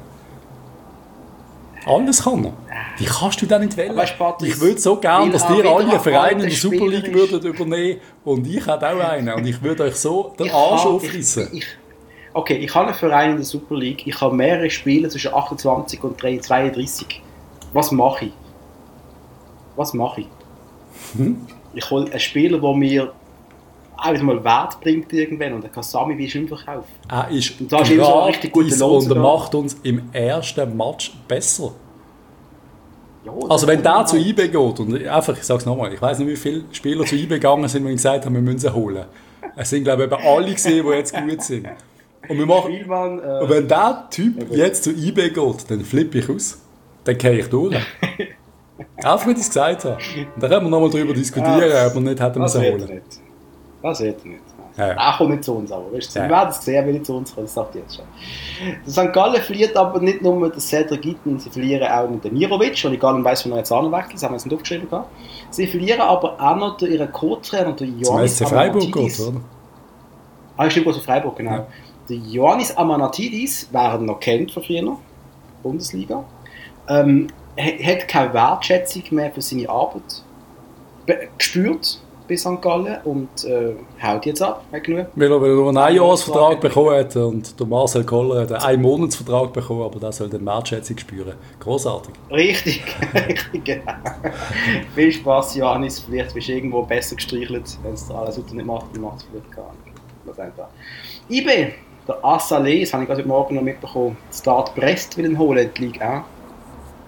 B: Alles kann er. Wie kannst du das nicht wählen?
A: Weißt,
B: ich würde so gerne, dass ihr alle einen Verein in der Super League würdet übernehmen und ich hätte auch einen. Und ich würde euch so den Arsch aufreißen.
A: Ich, ich, okay, ich habe einen Verein in der Super League. Ich habe mehrere Spiele zwischen achtundzwanzig und zweiunddreißig. Was mache ich? Was mache ich? Hm? Ich hole einen Spieler, der mir auch wieder mal Wert bringt irgendwann. Und der Kasami wie ist im Verkauf.
B: Er ist
A: und da ist immer so ein richtig guter Lohn.
B: Und er macht uns im ersten Match besser. Ja, also wenn der zu I B geht, und einfach, ich sage es nochmal, ich weiß nicht, wie viele Spieler zu I B gegangen sind, und gesagt haben, wir müssen sie holen. Es sind, glaube ich, eben alle gesehen, die jetzt gut sind. Und, wir machen, Spielmann, äh, und wenn der Typ ja, jetzt zu I B geht, dann flippe ich aus. Dann gehe ich durch. Einfach, wenn ich es gesagt habe. Und dann können wir nochmal darüber diskutieren, ja, ob wir nicht hätten müssen holen.
A: Nicht. Das wird er nicht.
B: Ja, ja.
A: Er kommt nicht zu uns, aber weißt du, ja. Wir werden es sehen, wenn er zu uns kommt, das sagt jetzt schon. Sankt Gallen verliert aber nicht nur mit der Cedric Itten, sie verlieren auch mit dem Mirovic, und ich gar nicht weiss, wo er jetzt anwechselt, das haben wir jetzt nicht aufgeschrieben gehabt. Sie verlieren aber auch noch durch ihren Co-Trainer, der Ioannis
B: Amanatidis. Freiburg geht, oder?
A: Ah, stimmt, also Freiburg, genau. Ja. Der Ioannis Amanatidis, wer ihn noch kennt von früher, Bundesliga, ähm, hat keine Wertschätzung mehr für seine Arbeit gespürt bei Sankt Gallen und äh, haut jetzt ab, hat genug.
B: Weil er nur einen Einjahresvertrag bekommen hat und der Marcel Koller hat einen Einmonatsvertrag bekommen, aber der soll den Wertschätzung spüren. Großartig.
A: Richtig, richtig, genau. Viel Spaß, Johannes, vielleicht bist du irgendwo besser gestreichelt, wenn es alles unter nicht macht, dann macht es vielleicht gar nicht. Was einfach. I B, der Assalé, das habe ich gerade heute Morgen noch mitbekommen, Start Brest will ihn holen, die Ligue eins.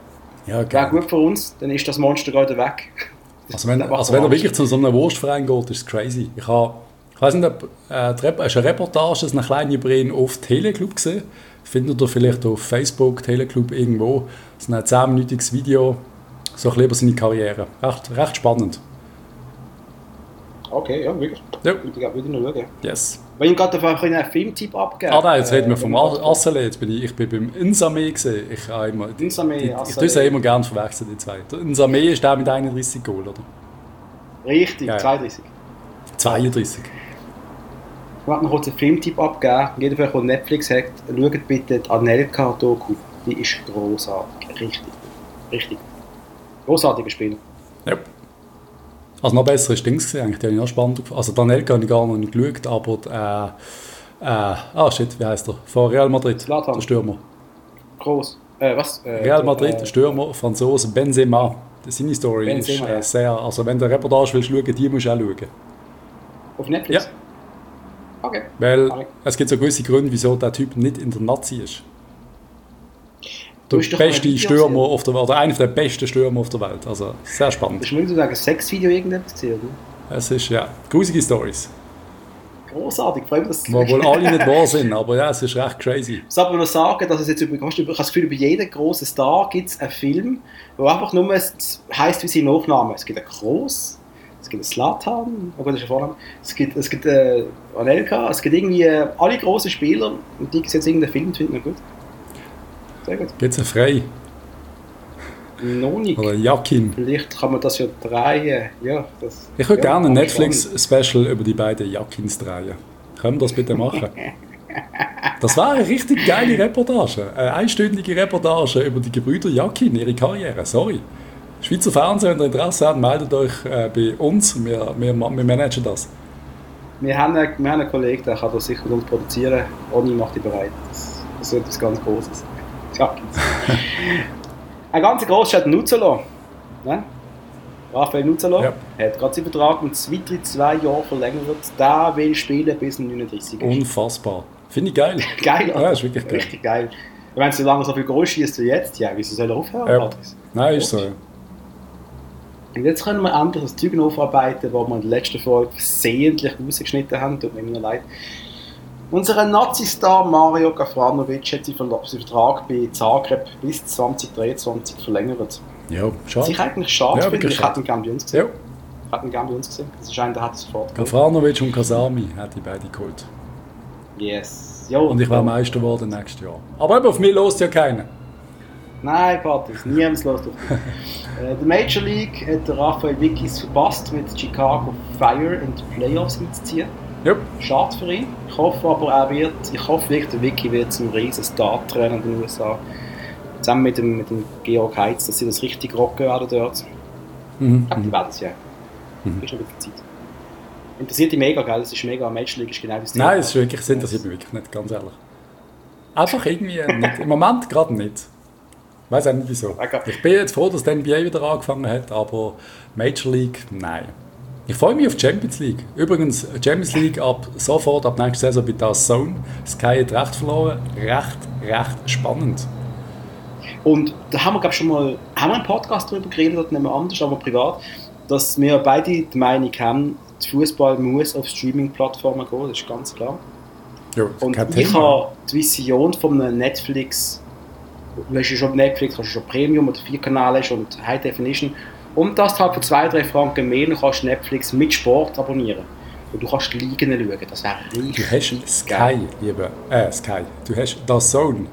B: Ja,
A: Wäre
B: geil.
A: gut für uns, dann ist das Monster gerade weg.
B: Also wenn, also wenn er wirklich zu so einem Wurstverein geht, ist es crazy. Ich habe, ich weiß nicht, ob äh, die Rep- hast du eine Reportage, eine kleine Brin auf Teleclub gesehen. Findet ihr vielleicht auf Facebook, Teleclub irgendwo. Das ist ein zehnminütiges Video, so ein bisschen über seine Karriere. Recht, recht spannend.
A: Okay, ja, wirklich.
B: Ja.
A: Würde ich, würde ich noch schauen.
B: Yes.
A: Wenn ich gerade einfach einen Filmtipp abgeben.
B: Ah nein, jetzt reden wir
A: Äh,
B: vom
A: wenn wir-
B: Assele. Jetzt bin ich, ich bin beim Insame gesehen. Ich habe immer, die,
A: Insame,
B: die, ich
A: Assele.
B: tue sie immer gerne verwechseln, die zwei. Der Insame ist der mit einunddreißig Goal, oder?
A: Richtig,
B: Ja, ja.
A: zweiunddreißig.
B: zweiunddreißig.
A: Ich möchte noch kurz einen Filmtipp abgeben. Jeder, der Netflix hat, schaut bitte die Anelka-Doku. Die ist grossartig. Richtig. Richtig. Grossartiger Spiel.
B: Ja. Also noch besseres Dings gesehen, eigentlich. Die habe ich noch spannend gefunden. Also Danielka habe ich gar noch nicht geschaut, aber äh, äh, ah shit, wie heißt er? Von Real Madrid,
A: Zlatan.
B: der Stürmer.
A: Gross. Äh, was? Äh,
B: Real Madrid,
A: äh,
B: Stürmer, Franzose, Benzema. Seine Story
A: Benzema,
B: ist äh,
A: ja.
B: sehr, also wenn du eine Reportage willst schauen, die musst du auch schauen.
A: Auf Netflix?
B: Ja.
A: Okay.
B: Weil
A: Okay.
B: es gibt so gewisse Gründe, wieso der Typ nicht in der Nazi ist.
A: Du
B: Der
A: hast doch mal
B: beste
A: Videos
B: Stürmer
A: gesehen.
B: auf der Welt, oder einer der besten Stürmer auf der Welt. Also sehr spannend.
A: Das ist mir so sagen, ein Sexvideo irgendetwas gesehen, oder?
B: Es ist, ja, grusige Stories,
A: Grossartig, freut mich, dass
B: die wohl alle nicht wahr sind, aber ja, es ist recht crazy.
A: Ich sollte aber noch sagen, dass es jetzt über, hast du- ich habe das Gefühl, über jeden grossen Star gibt es einen Film, der einfach nur heisst wie sein Nachname. Es gibt einen Kroos, es gibt einen Zlatan, oh Gott, das ist ein Vorname. Es gibt, es gibt äh, Anelka, es gibt irgendwie äh, alle grossen Spieler und die jetzt irgendeinen Film, das finde ich noch gut. Sehr gut.
B: Geht's einen frei?
A: Noch nicht.
B: Oder Jakin?
A: Vielleicht kann man das ja drehen. Ja, das,
B: Ich würde
A: ja,
B: gerne ein
A: aber
B: Netflix-Special über die beiden Jakins drehen. Können wir das bitte machen? Das war eine richtig geile Reportage. Eine einstündige Reportage über die Gebrüder Jakin, ihre Karriere. Sorry. Schweizer Fernsehen, wenn ihr Interesse habt, meldet euch äh, bei uns. Wir, wir, wir managen das.
A: Wir haben, einen, wir haben einen Kollegen, der kann das sicher mit uns produzieren. Oni macht die bereit. Das, das ist etwas ganz Großes. Ja, ein ganz grosser hat Nuzzolo. Ne? Raphael Nuzzolo
B: Ja.
A: hat gerade seinen Vertrag um weitere zwei Jahre verlängert. Der will spielen bis zum neununddreißig.
B: Unfassbar. Finde ich geil.
A: Geil,
B: Ja, ist wirklich geil.
A: Richtig geil. Wenn es so lange so viel Goal schießt wie jetzt, ja, wieso soll er aufhören?
B: Ja.
A: Patrice?
B: Nein, ist so. Ja.
A: Und jetzt können wir endlich das Zeug aufarbeiten, das wir in der letzten Folge versehentlich rausgeschnitten haben. Tut mir immer leid. Unser Nazi-Star Mario Gafranovic hat seinen Verla- seinen Vertrag bei Zagreb bis zwanzig dreiundzwanzig verlängert.
B: Ja,
A: Was
B: schade.
A: ich eigentlich schade
B: Ja,
A: finde,
B: wirklich
A: ich
B: schade.
A: hätte ihn gerne bei uns gesehen.
B: Ja.
A: Ich hätte ihn gerne bei uns gesehen. Das ist einer, der hat es sofort geholt.
B: Gafranovic und Kasami hat die beide geholt.
A: Yes. Jo,
B: Und ich wäre Meister geworden nächstes Jahr. Aber eben, auf mich lost ja keiner.
A: Nein, Patrice, niemand los durch dich. äh, der Major League hat der Raphael Wickis verpasst, mit Chicago Fire in die Playoffs einzuziehen.
B: Ja.
A: Schade für ihn. Ich hoffe aber, er wird, ich hoffe wirklich, der Vicky wird zum riesen Star-Trainer in den U S A. Zusammen mit dem, mit dem Georg Heitz, dass sie das richtig rocken werden dort.
B: Mhm.
A: Aber die werden es ja.
B: Mhm.
A: Ist noch ein bisschen Zeit. Interessiert dich mega, gell? Das ist mega. Major League ist genau das
B: Nein, es ist wirklich, es interessiert mich wirklich nicht, ganz ehrlich. Einfach irgendwie nicht. Im Moment gerade nicht. Ich weiß auch nicht wieso.
A: Okay.
B: Ich bin jetzt froh, dass die N B A wieder angefangen hat, aber Major League, nein. Ich freue mich auf die Champions League. Übrigens, Champions League ab sofort, ab nächster Saison bei das Zone. Sky hat recht verloren. Recht, recht spannend.
A: Und da haben wir, glaube ich, schon mal haben wir einen Podcast darüber geredet, oder nicht mehr anders, aber privat, dass wir beide die Meinung haben, der Fußball muss auf Streaming-Plattformen gehen, das ist ganz klar.
B: Ja,
A: Und
B: kein
A: ich
B: Thema.
A: habe die Vision von einem Netflix, du hast ja schon Netflix, hast du schon Premium oder vier Kanäle hast und High Definition, und dass du halt für zwei, drei Franken mehr noch kannst Netflix mit Sport abonnieren. Und du kannst Ligen schauen, das wäre richtig
B: Du hast Sky, lieber, äh, Sky. Du hast das Zone,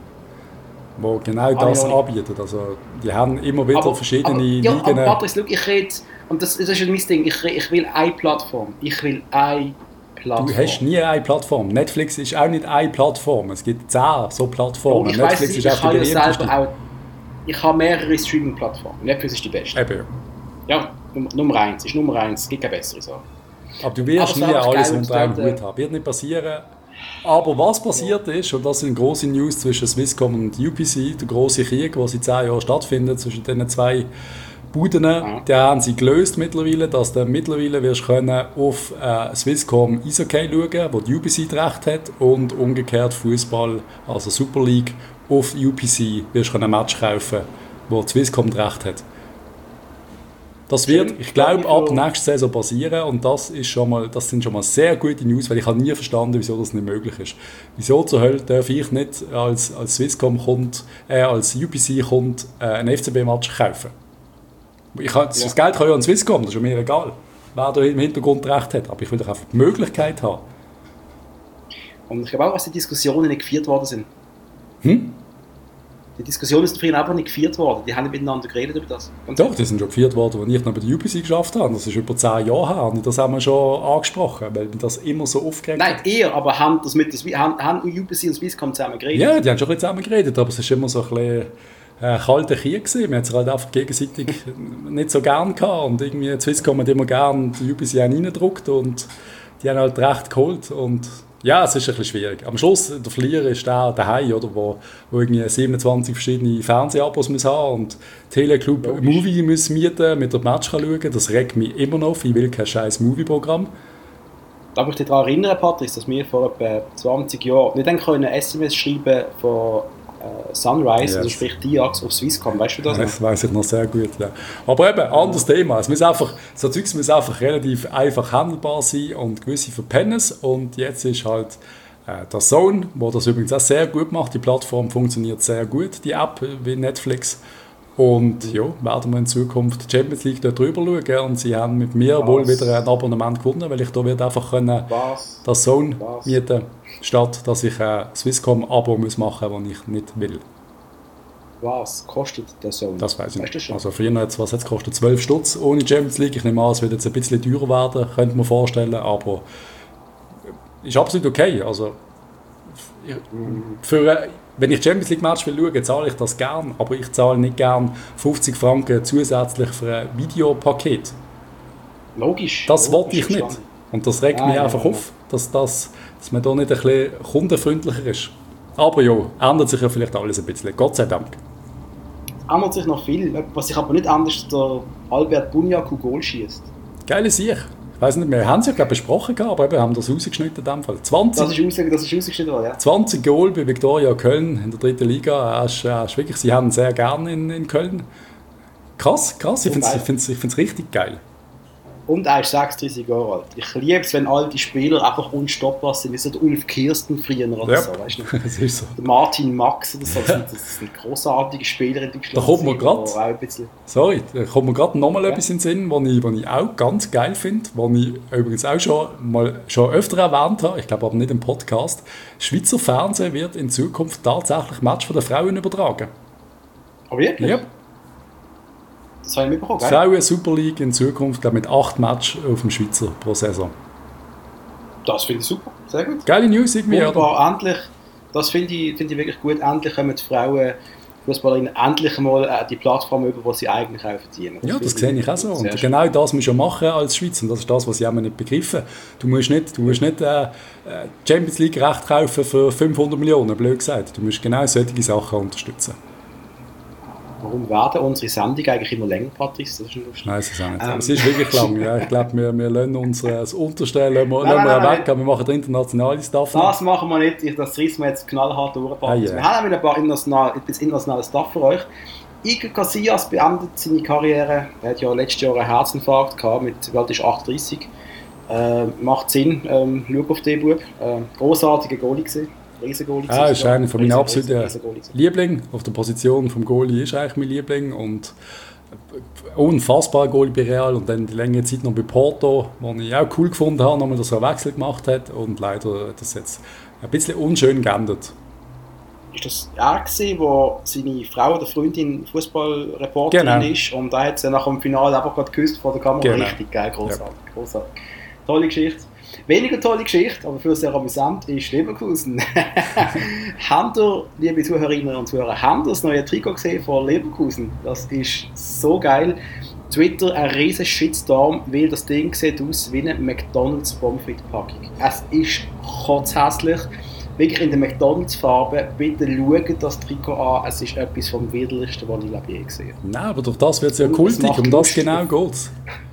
B: wo genau das
A: Ah, ja.
B: anbietet. Also, die haben immer wieder
A: Aber-
B: verschiedene
A: aber, ja,
B: Ligen.
A: aber Patrice, schau, ich rede, und das, das ist mein Ding, ich, re- ich will eine Plattform. Ich will eine Plattform.
B: Du hast nie eine Plattform. Netflix ist auch nicht eine Plattform. Es gibt zehn so Plattformen.
A: ich weiss,
B: Netflix
A: ich
B: ist auch
A: habe
B: die
A: ja
B: berühmteste.
A: selber auch, ich habe mehrere Streaming-Plattformen. Netflix ist die beste.
B: Eben, ja.
A: Ja, Num- Nummer eins, ist Nummer eins, es gibt keine bessere Sache.
B: Aber du wirst
A: Aber
B: nie
A: es wäre
B: alles
A: geil,
B: unter
A: wenn
B: einem
A: du dort,
B: Hut haben. Wird nicht passieren. Aber was passiert ist, und das sind große News zwischen Swisscom und U P C, der große Krieg, der seit zehn Jahren stattfindet zwischen diesen zwei Buden,
A: Ja.
B: den haben sie gelöst mittlerweile, dass du mittlerweile wirst können auf äh, Swisscom Eishockey schauen, wo die U P C das Recht hat, und umgekehrt Fußball, also Super League, auf U P C wirst du ein Match kaufen wo Swisscom Recht hat. Das wird, ich glaube, ab nächster Saison passieren und das, ist schon mal, das sind schon mal sehr gute News, weil ich habe nie verstanden, wieso das nicht möglich ist. Wieso zur Hölle darf ich nicht als, als Swisscom-Kund, äh, als U P C-Kund äh, ein F C B-Match kaufen? Ich kann, das ja. Geld kann ja an Swisscom, das ist mir egal, wer da im Hintergrund Recht hat, aber ich will doch einfach die Möglichkeit haben.
A: Und ich glaube auch, dass die Diskussionen nicht geführt worden sind.
B: Hm?
A: Die Diskussionen sind früher einfach nicht geführt worden. Die haben nicht miteinander geredet über das.
B: Ganz Doch, die sind schon geführt worden, als ich noch bei der U P C geschafft habe. Das ist über zehn Jahre her. Und das haben wir schon angesprochen, weil wir das immer so aufgeregt
A: Nein, eher, aber haben, das mit das, haben, haben U P C und Swisscom zusammen geredet?
B: Ja, die haben schon ein bisschen zusammen geredet, aber es war immer so ein bisschen äh, kalter Krieg gewesen. Wir haben es halt einfach gegenseitig nicht so gern gehabt. Und irgendwie Swisscom hat immer gern die U P C reingedruckt und die haben halt recht geholt. Und ja, es ist ein bisschen schwierig. Am Schluss, der Verlierer ist der daheim, oder, wo, wo irgendwie siebenundzwanzig verschiedene Fernsehabos muss haben und Teleclub Logisch. Movie muss mieten, mit dem Match schauen kann. Das regt mich immer noch auf. Ich will kein scheiß Movie-Programm.
A: Darf ich dich daran erinnern, Patrick, dass wir vor etwa zwanzig Jahren nicht können S M S schreiben von äh, Sunrise, yes. also sprich Diax auf Swisscom, weißt du das noch?
B: Das weiss ich noch sehr gut, ja. Aber eben, anderes Thema. Es muss einfach, so Zeugs muss einfach relativ einfach handelbar sein und gewisse verpennen es. Und jetzt ist halt äh, der Zone, der das übrigens auch sehr gut macht. Die Plattform funktioniert sehr gut, die App wie Netflix. Und ja, werden wir in Zukunft die Champions League dort drüber schauen. Und sie haben mit mir Was? wohl wieder ein Abonnement gewonnen, weil ich da wird einfach können das Zone Was? mieten, statt dass ich ein Swisscom-Abo muss machen muss, das ich nicht will.
A: Was kostet der Zone?
B: Das weiß ich nicht. Also früher hat es, was hat's gekostet? zwölf Stutz ohne Champions League. Ich nehme an, es wird jetzt ein bisschen teurer werden, könnte man vorstellen, aber ist absolut okay. Also für Wenn ich Champions League Match will schauen, zahle ich das gern, aber ich zahle nicht gern fünfzig Franken zusätzlich für ein Videopaket.
A: Logisch.
B: Das
A: logisch,
B: wollte ich nicht.
A: verstanden.
B: Und das regt
A: ah,
B: mich
A: ja,
B: einfach
A: ja.
B: auf, dass, das, dass man da nicht ein bisschen kundenfreundlicher ist. Aber ja, ändert sich ja vielleicht alles ein bisschen. Gott sei Dank.
A: Es ändert sich noch viel. Was sich aber nicht ändert, ist, dass der Albert Bunyaku Goal schießt.
B: Geile Sieg. Ich weiss nicht, wir haben es ja glaube besprochen, aber wir haben das rausgeschnitten in dem Fall. zwanzig,
A: das ist, raus, das ist rausgeschnitten worden, ja.
B: zwanzig Goal bei Viktoria Köln in der dritten Liga. Er ist, er ist wirklich, sie haben sehr gerne in, in Köln. Krass, krass. Ich finde es ich find's, ich find's richtig geil.
A: Und er ist sechsunddreißig Jahre alt. Ich liebe es, wenn alte Spieler einfach unstoppbar sind, wie so der Ulf Kirsten früher oder
B: ja.
A: so. Weißt du?
B: Das ist so.
A: Der Martin Max oder so. Das sind, das sind grossartige Spieler in Deutschland.
B: Da kommt mir gerade, sorry, da kommt mir gerade nochmal
A: ja.
B: etwas in den Sinn, was ich, was ich auch ganz geil finde, was ich übrigens auch schon mal schon öfter erwähnt habe, ich glaube aber nicht im Podcast. Schweizer Fernsehen wird in Zukunft tatsächlich Match von den Frauen übertragen.
A: Oh wirklich?
B: Ja.
A: Das habe ich mitbekommen, gell?
B: Frauen Super League in Zukunft, glaube mit acht Matches auf dem Schweizer pro Saison.
A: Das finde ich super, sehr gut.
B: Geile News irgendwie,
A: Wunderbar, oder? Endlich, das finde ich, find ich wirklich gut. Endlich kommen die Frauen Fußballerinnen endlich mal äh, die Plattform über, die sie eigentlich auch verdienen. Das
B: ja, das sehe ich auch so. Und genau das musst du machen als Schweiz. Und das ist das, was ich auch nicht begriffen. Du musst nicht, du musst nicht äh, Champions League Recht kaufen für fünfhundert Millionen, blöd gesagt. Du musst genau solche Sachen unterstützen.
A: Warum werden unsere Sendungen eigentlich immer länger, Patrick? Das ist lustig.
B: Nein, es ist auch nicht. Ähm. Es ist wirklich lang. Ja. Ich glaube, wir, wir lassen uns äh, das Unterste lassen wir, nein, lassen wir nein, weg, aber wir machen den internationalen Stuff.
A: Das noch. machen wir nicht. Das reissen wir jetzt knallhart durch. Ah, yeah. Wir haben ein paar international, ein internationales Stuff für euch. Iker Casillas beendet seine Karriere. Er hat ja letztes Jahr einen Herzinfarkt gehabt, mit ist achtunddreißig. Äh, macht Sinn. Ähm, schau auf den Bub. Äh, grossartiger Goalie gewesen. Riesen-Goalie.
B: Ah, ist einer von meinen absoluten Lieblingen. Auf der Position vom Goalie ist eigentlich mein Liebling. Und unfassbar Goalie bei Real. Und dann die längere Zeit noch bei Porto, wo ich auch cool gefunden habe, nochmal, dass er einen Wechsel gemacht hat. Und leider hat das jetzt ein bisschen unschön geändert.
A: Ist das er gewesen, wo seine Frau oder Freundin Fußballreporterin genau. ist und da hat sie nach dem Finale einfach gerade geküsst vor der Kamera. Genau. Richtig geil, großartig, ja. großartig. Tolle Geschichte. Weniger tolle Geschichte, aber für sehr amüsant ist Leverkusen. Habt ihr, liebe Zuhörerinnen und Zuhörer, habt ihr das neue Trikot gesehen von Leverkusen? Das ist so geil. Twitter ein riesen Shitstorm, weil das Ding sieht aus wie eine McDonald's Pommes frites Packung. Es ist kotzhässlich. Wirklich in der McDonalds-Farbe. Bitte schaut das Trikot an. Es ist etwas vom Widerlichsten, was ich je gesehen habe.
B: Nein, aber durch das wird es ja kultig. Um das genau geht es.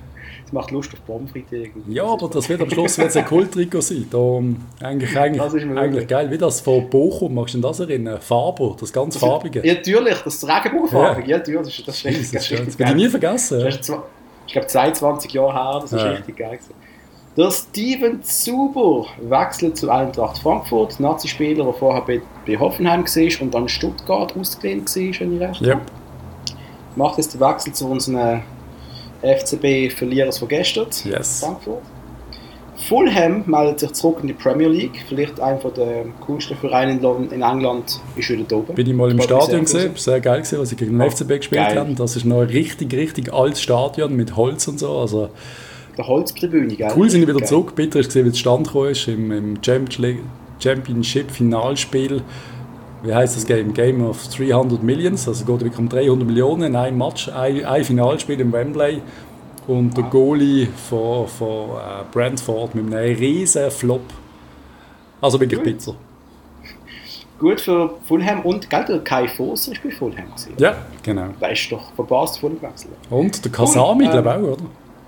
A: Das macht Lust auf Pommes frites irgendwie.
B: Ja, aber das wird am Schluss wird's ein Kulttrikot sein. Da, um, eigentlich eigentlich,
A: Das ist mir
B: eigentlich
A: wirklich-
B: geil. Wie das von Bochum, magst du denn das erinnern? Faber, das ganz farbige.
A: Ja, natürlich, das ist Regenbogenfarbig. Ja, natürlich, das ist, das ist richtig,
B: Jesus,
A: das ist
B: schön.
A: richtig
B: Das werde ich
A: geil.
B: nie vergessen.
A: Das
B: Ja.
A: ist zwar- Ich glaube, zweiundzwanzig Jahre her, das ist
B: Ja.
A: richtig geil gewesen. Der Steven Zuber wechselt zu Eintracht Frankfurt. Nazi-Spieler, der vorher bei, bei Hoffenheim war und dann Stuttgart ausgelehnt war, wenn ich recht
B: Ja.
A: habe. Macht jetzt den Wechsel zu unseren F C B-Verlierers von gestern,
B: Yes.
A: Frankfurt. Fulham meldet sich zurück in die Premier League. Vielleicht einer der coolsten Vereine in Lon- in England ist wieder da oben.
B: Bin ich mal im
A: Freut mich
B: Stadion
A: sehr.
B: gesehen, sehr geil gesehen, was sie gegen den F C B gespielt
A: Geil.
B: haben. Das ist noch ein richtig, richtig altes Stadion mit Holz und so. Also
A: Der Holztribüne, gell?
B: cool sind die wieder
A: Geil.
B: zurück. Bitter ist gesehen, wie es stand gekommen ist im, im Championship-Finalspiel. Wie heisst das Game? Game of dreihundert Millions. Also geht wirklich um dreihundert Millionen in einem Match, ein, ein Finalspiel im Wembley. Und der Goalie von, von äh, Brentford mit einem riesen Flop. Also wirklich
A: Cool.
B: bitter.
A: Gut für Fulham und gell, der Kai Foser ist bei Fulham gewesen.
B: Ja, genau.
A: Der ist doch verpasst von dem Wechsel.
B: Und der Kasami,
A: Cool,
B: glaube
A: ähm,
B: ich auch, oder?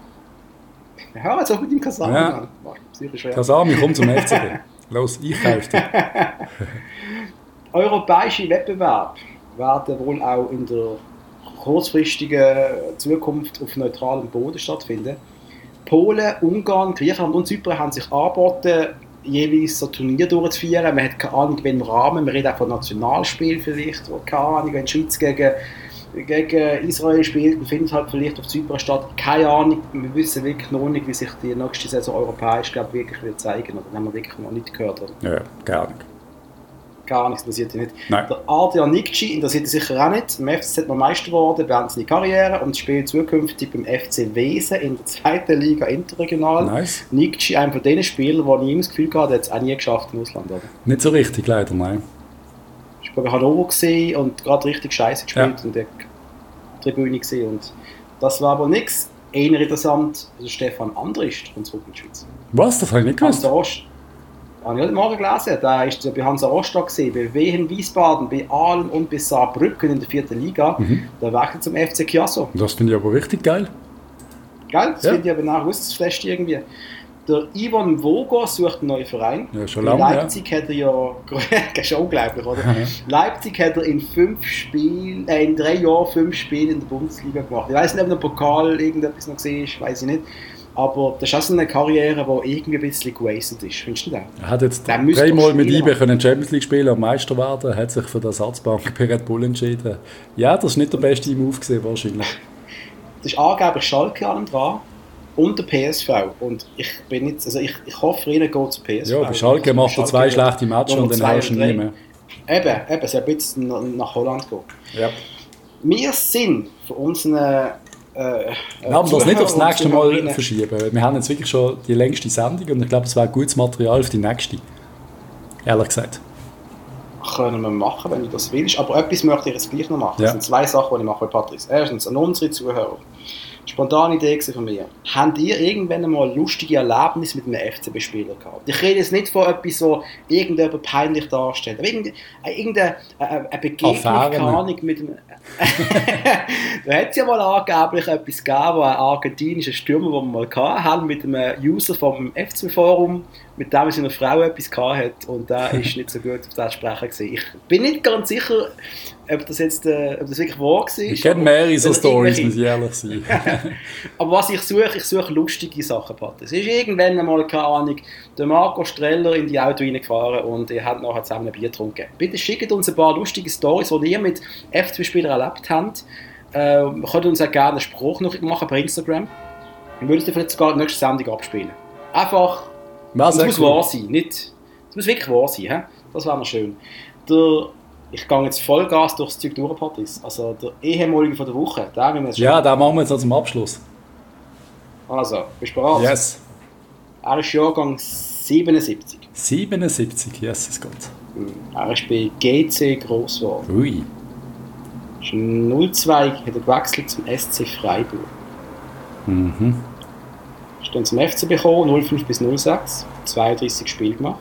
A: Hör jetzt auch mit dem Kasami
B: Ja.
A: an. Macht sicher schwer.
B: Kasami, komm zum F C B. Los, ich kaufe dich.
A: Europäische Wettbewerb werden wohl auch in der kurzfristigen Zukunft auf neutralem Boden stattfinden. Polen, Ungarn, Griechenland und Zypern haben sich angeboten, jeweils so Turnier durchzuführen. Man hat keine Ahnung, in welchem Rahmen. Man redet auch von Nationalspielen vielleicht. Oder keine Ahnung, wenn die Schweiz gegen, gegen Israel spielt, dann findet halt vielleicht auf Zypern statt. Keine Ahnung. Wir wissen wirklich noch nicht, wie sich die nächste Saison europäisch glaub, wirklich wird zeigen. Oder haben wir wirklich noch nicht gehört. Oder?
B: Ja, gar nicht.
A: Gar nichts interessiert ihn nicht.
B: Nein.
A: Der Adrian Nikci interessiert ihn sicher auch nicht. Im F C Z war Meister geworden, beendet seine Karriere und spielt zukünftig beim F C Wesen in der zweiten Liga interregional.
B: Nice.
A: Nikci, einer von den Spielern, wo ich immer das Gefühl hatte, der hat es auch nie geschafft im Ausland. Oder?
B: Nicht so richtig, leider, nein.
A: Ich war bei Hannover gesehen und gerade richtig scheiße gespielt
B: Ja.
A: und der Tribüne gesehen. Und das war aber nichts. Eher interessant, also Stefan Andrist kommt zurück in die Schweiz.
B: Was? Das habe ich nicht gewusst.
A: Hansa Rost. Habe ich heute Morgen gelesen. Der ist ja bei Hansa Rostock gesehen, bei Wehen Wiesbaden, bei Aalen und bei Saarbrücken in der vierten Liga.
B: Mhm.
A: Der wechselt zum F C Chiasso.
B: Das finde ich aber richtig geil.
A: Gell? Das
B: Ja.
A: finde ich aber nachher das Fest irgendwie. Der Ivan Vogo sucht einen neuen Verein.
B: Ja, schon
A: In
B: lange,
A: Leipzig hat er ja, das ist schon unglaublich, oder?
B: Ja.
A: Leipzig hat er in fünf Spielen, äh, in drei Jahren fünf Spiele in der Bundesliga gemacht. Ich weiß nicht, ob noch Pokal irgendetwas noch gesehen ist, weiß ich nicht. Aber das ist auch so eine Karriere, die irgendwie ein bisschen gewastet ist. Findest du das?
B: Er hat jetzt
A: Der müsste
B: dreimal
A: doch
B: mit
A: spielen,
B: I B
A: Mann.
B: können Champions League spielen und Meister werden, hat sich für die Ersatzbank bei Red Bull entschieden. Ja, das ist nicht der beste Move gewesen, wahrscheinlich.
A: Das ist angeblich Schalke an dran und der P S V. Und ich bin jetzt, also ich, ich hoffe, ihnen geht zu P S V.
B: Ja, bei Schalke macht er zwei
A: Schalke
B: schlechte Matches
A: Nummer
B: und dann
A: zwei
B: hörst du ihn
A: und
B: nie
A: drei.
B: mehr.
A: Eben, eben, sie haben jetzt nach, nach Holland gehen.
B: Ja.
A: Wir sind für unsere äh,
B: Wir haben das nicht aufs
A: Zuhörer und
B: nächste Mal
A: Zuhörerinnen-
B: verschieben. Wir haben jetzt wirklich schon die längste Sendung und ich glaube, es wäre gutes Material für die nächste. Ehrlich gesagt.
A: Können wir machen, wenn du das willst. Aber etwas möchte ich jetzt gleich noch machen.
B: Ja.
A: Das sind zwei Sachen, die ich mache bei Patrice. Erstens, an unsere Zuhörer. Spontane Idee von mir. Habt ihr irgendwann einmal lustige Erlebnisse mit einem F C B-Spieler gehabt? Ich rede jetzt nicht von etwas, so irgendjemand peinlich darstellt. Aber irgendeine, irgendeine äh, eine Begegnung,
B: Affären.
A: keine Ahnung, mit einem... da hat es ja mal angeblich etwas gegeben, wo ein argentinischer Stürmer, den wir mal gehabt haben, mit einem User vom F C B-Forum, mit dem seine Frau etwas gehabt hat. Und der ist nicht so gut auf das Sprechen gewesen. Ich bin nicht ganz sicher, ob das jetzt äh, ob das wirklich wahr war.
B: Ich kenne mehrere so
A: Wenn
B: Stories,
A: irgendwelche-
B: muss ich ehrlich sein.
A: Aber was ich suche, ich suche lustige Sachen, Patrick. Es ist irgendwann einmal, keine Ahnung, der Marco Streller in die Auto reingefahren und ihr habt nachher zusammen ein Bier getrunken. Bitte schickt uns ein paar lustige Stories, die ihr mit F C B-Spielern erlebt habt. Äh, ihr könnt uns auch gerne einen Spruch noch machen per Instagram. Wir würden es vielleicht sogar in der nächsten Sendung abspielen. Einfach,
B: Was
A: es muss wahr sein, nicht... Es muss wirklich wahr sein, he? Das wäre noch schön. Der, ich gehe jetzt Vollgas durchs Zeug durch, Patrice. Also der ehemalige von der Woche, der haben wir jetzt schon.
B: Ja, den machen wir jetzt noch zum Abschluss.
A: Also, bist du bereit?
B: Yes.
A: Er ist Jahrgang siebenundsiebzig.
B: siebenundsiebzig, yes, es geht.
A: Er ist bei G C Grosswald.
B: Ui.
A: Ist null zwei hat er gewechselt zum S C Freiburg.
B: Mhm.
A: Ist dann zum F C gekommen, null fünf bis null sechs, zweiunddreißig Spiele gemacht.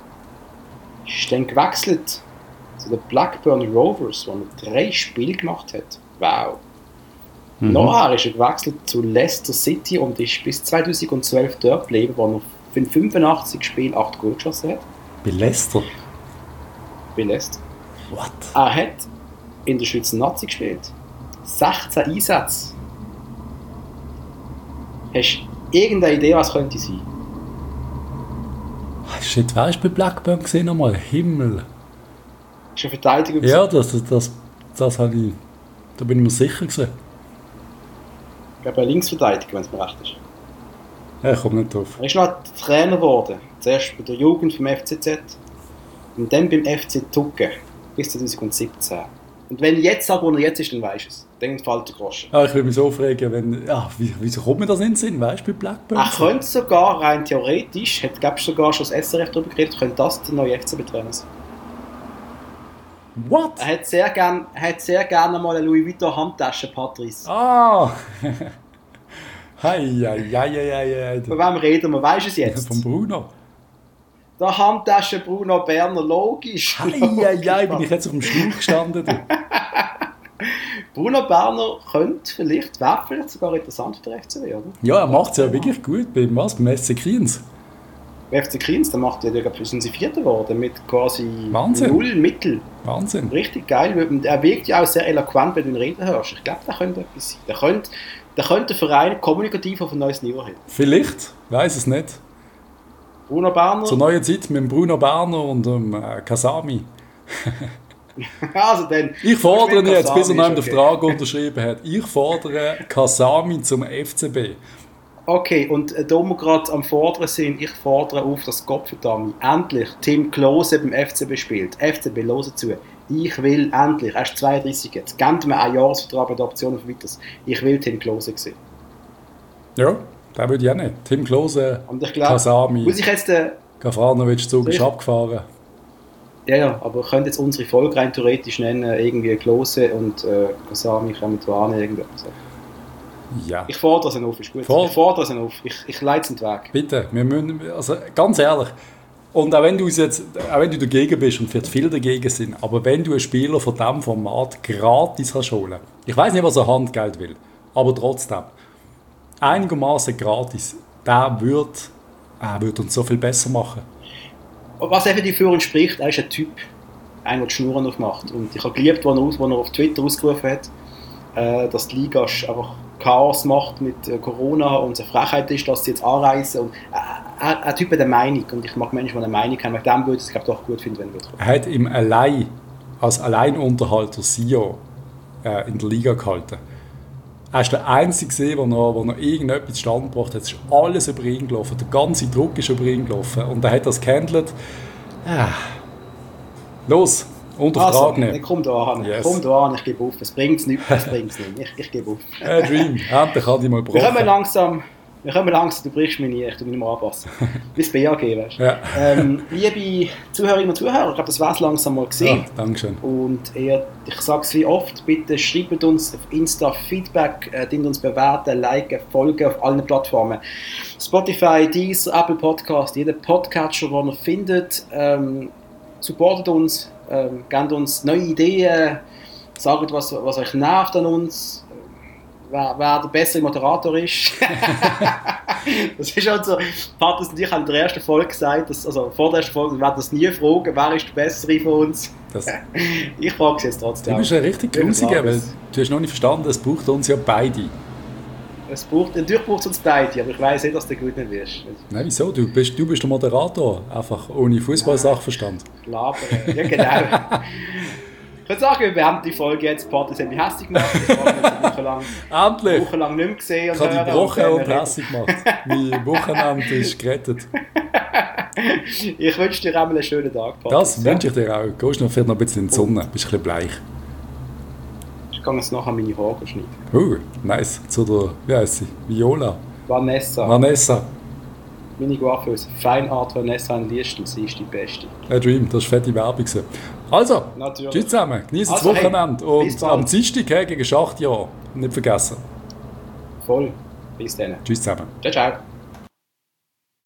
A: Ist dann gewechselt zu den Blackburn Rovers, wo er drei Spiele gemacht hat. Wow. Mhm. Nachher ist er gewechselt zu Leicester City und ist bis zweitausendzwölf dort geblieben, wo er in fünfundachtzig Spielen acht Goal geschossen hat.
B: Bei Leicester?
A: Bei Leicester.
B: What?
A: Er hat in der Schweizer Nazi gespielt. sechzehn Einsätze. Hast du irgendeine Idee, was könnte sein?
B: Shit, wer ist bei Blackburn gesehen nochmal? Himmel.
A: Ist eine Verteidigung?
B: Ja, das, das, das, das habe ich. Da bin ich mir sicher gewesen.
A: Ich glaube, ein Linksverteidiger, wenn es mir recht ist.
B: Ja, ich komme nicht drauf.
A: Er ist noch Trainer geworden. Zuerst bei der Jugend vom F C Z und dann beim F C Tucken bis zweitausendsiebzehn. Und wenn ich jetzt sage, wo er jetzt ist, dann weisst du es. Dann fällt der Groschen.
B: Ja, ich würde mich so fragen, wenn, ja, wie, wieso kommt mir das in den Sinn? Weißt du, bei Blackburn?
A: Er könnte sogar, rein theoretisch, gab es sogar schon das S R F darüber geredet, könnte das der neue F C B-Trainer sein.
B: What?
A: Er hat sehr gerne sehr gern mal eine Louis Vuitton Handtasche, Patrice.
B: Ah! Hei, hei, hei, hei, hei.
A: Von wem reden wir? Weißt du es jetzt?
B: Von Bruno.
A: Der Handtasche Bruno Berner, logisch.
B: Hei, hei, hei, bin ich jetzt auf dem Stuhl gestanden.
A: Bruno Berner könnte vielleicht, wäre vielleicht sogar interessant für den F C B, oder?
B: Ja, er macht es ja wirklich gut. Beim was? Beim F C Kriens.
A: Beim F C Kriens, der macht ja, sind sie Vierter geworden, mit quasi
B: Wahnsinn.
A: null Mittel.
B: Wahnsinn.
A: Richtig geil. Er wirkt ja auch sehr eloquent, wenn du ihn reden hörst. Ich glaube, der könnte etwas sein. Der könnte, der könnte den Verein kommunikativ auf ein neues Niveau heben.
B: Vielleicht, weiß es nicht.
A: Bruno Berner.
B: Zur neuen Zeit mit dem Bruno Berner und dem äh, Kasami.
A: Also dann,
B: ich fordere ihn jetzt, bis er noch
A: okay.
B: den Vertrag unterschrieben hat. Ich fordere Kasami zum F C B.
A: Okay, und äh, da wir gerade am Fordern sind, ich fordere auf, dass Gottverdammt endlich Tim Klose beim F C B spielt. F C B, hören zu. Ich will endlich, er ist zweiunddreißig jetzt, gebt mir einen Jahresvertrag mit der Option auf weiteres. Ich will Tim Klose sehen.
B: Ja, den würde ich auch nicht. Tim Klose,
A: Und ich glaub,
B: Kasami,
A: muss ich jetzt, äh,
B: Gafranovic-Zug ist
A: ich-
B: abgefahren.
A: ja, ja, aber wir können jetzt unsere Folge rein theoretisch nennen, irgendwie Klose und äh, Kasami kommen da an, irgendetwas.
B: Ja.
A: Ich fordere es auf, ist gut.
B: Voll.
A: Ich fordere es auf, ich, ich leite es in den Weg.
B: Bitte, wir müssen, also ganz ehrlich, und auch wenn du uns jetzt, auch wenn du dagegen bist und vielleicht viele dagegen sind, aber wenn du einen Spieler von diesem Format gratis kannst holen, ich weiß nicht, was er Handgeld will, aber trotzdem, einigermaßen gratis, der würde er würd uns so viel besser machen.
A: Aber was eben für ihn spricht, er ist ein Typ, einer, der die Schnurren aufmacht. Und ich habe geliebt, als er, aus, als er auf Twitter ausgerufen hat, äh, dass die Liga einfach Chaos macht mit äh, Corona und es eine Frechheit ist, dass sie jetzt anreisen. Und, äh, äh, ein Typ hat eine Meinung und ich mag Menschen, die eine Meinung haben. Mit dem würde ich es glaub, doch gut finden, wenn er wird.
B: Er hat ihm allein, als Alleinunterhalter Sio äh, in der Liga gehalten. Er ist der Einzige gesehen, der noch, der noch irgendetwas zustande gebracht hat. Es ist alles über ihn gelaufen. Der ganze Druck ist über ihn gelaufen. Und er hat das gehandelt. Ah. Los, unter Vertrag
A: Also,
B: nehmen.
A: komm da an,
B: Yes.
A: komm da an, ich gebe auf. Es bringt es nicht, es bringt es nicht. Ich, ich gebe auf.
B: Äh, Dream, endlich kann ich mal
A: Wir kommen
B: brauchen.
A: langsam, wir kommen langsam, du brichst mich nie, ich tu mich nicht mehr anpassen. Bis B A G, weißt du.
B: Ja.
A: Ähm, liebe Zuhörerinnen und Zuhörer, ich glaube, das war es langsam mal gesehen.
B: Ja, Dankeschön.
A: Und ihr, ich sage es wie oft, bitte schreibt uns auf Insta Feedback, äh, dient uns bewerten, liken, folgen auf allen Plattformen. Spotify, Deezer, Apple Podcast, jeder Podcatcher, den ihr findet. Ähm, supportet uns, ähm, gebt uns neue Ideen, sagt, was, was euch nervt an uns, wer, wer der bessere Moderator ist. Das ist halt so, Patrice und ich haben in der ersten Folge gesagt, dass, also vor der ersten Folge, wir werden das nie fragen, wer ist der bessere von uns.
B: Das,
A: Ich frage es jetzt trotzdem.
B: du bist ja richtig grusiger, weil du hast noch nicht verstanden, es braucht uns ja beide.
A: Es braucht, natürlich braucht es uns beide, aber ich weiss nicht, dass du gut nicht wirst.
B: Nein, wieso? Du bist, du bist der Moderator, einfach ohne Fußball-Sachverstand.
A: Labern. Ja, genau. Ich würde sagen, wir beenden die Folge jetzt. Patrice hat mich hässlich gemacht. Ich habe jetzt eine Woche lang,
B: Endlich!
A: eine Woche lang nicht mehr gesehen.
B: Ich habe
A: hören
B: die Woche
A: und
B: und
A: dann
B: hässlich gemacht. Mein Wochenende ist gerettet.
A: reden. Ich wünsche dir auch mal einen schönen Tag, Patrice.
B: Das wünsche ich dir auch. Gehst noch vielleicht noch ein bisschen in die Sonne, bist ein bisschen bleich.
A: Ich kann jetzt nachher meine Haare schneiden.
B: Oh, nice. Zu der, wie heisst sie? Viola.
A: Vanessa.
B: Vanessa.
A: Meine Coiffeuse. Feinart Vanessa in Liestel. Sie ist die Beste.
B: A Dream, das war fette Werbung. gewesen. Also,
A: Natürlich.
B: tschüss zusammen. Genießt das
A: Also, hey,
B: Wochenende.
A: bis
B: Und
A: bald.
B: am Dienstag hey, gegen Schachtjahr. Nicht vergessen.
A: Voll. Bis dann.
B: Tschüss zusammen.
A: Ciao, ciao.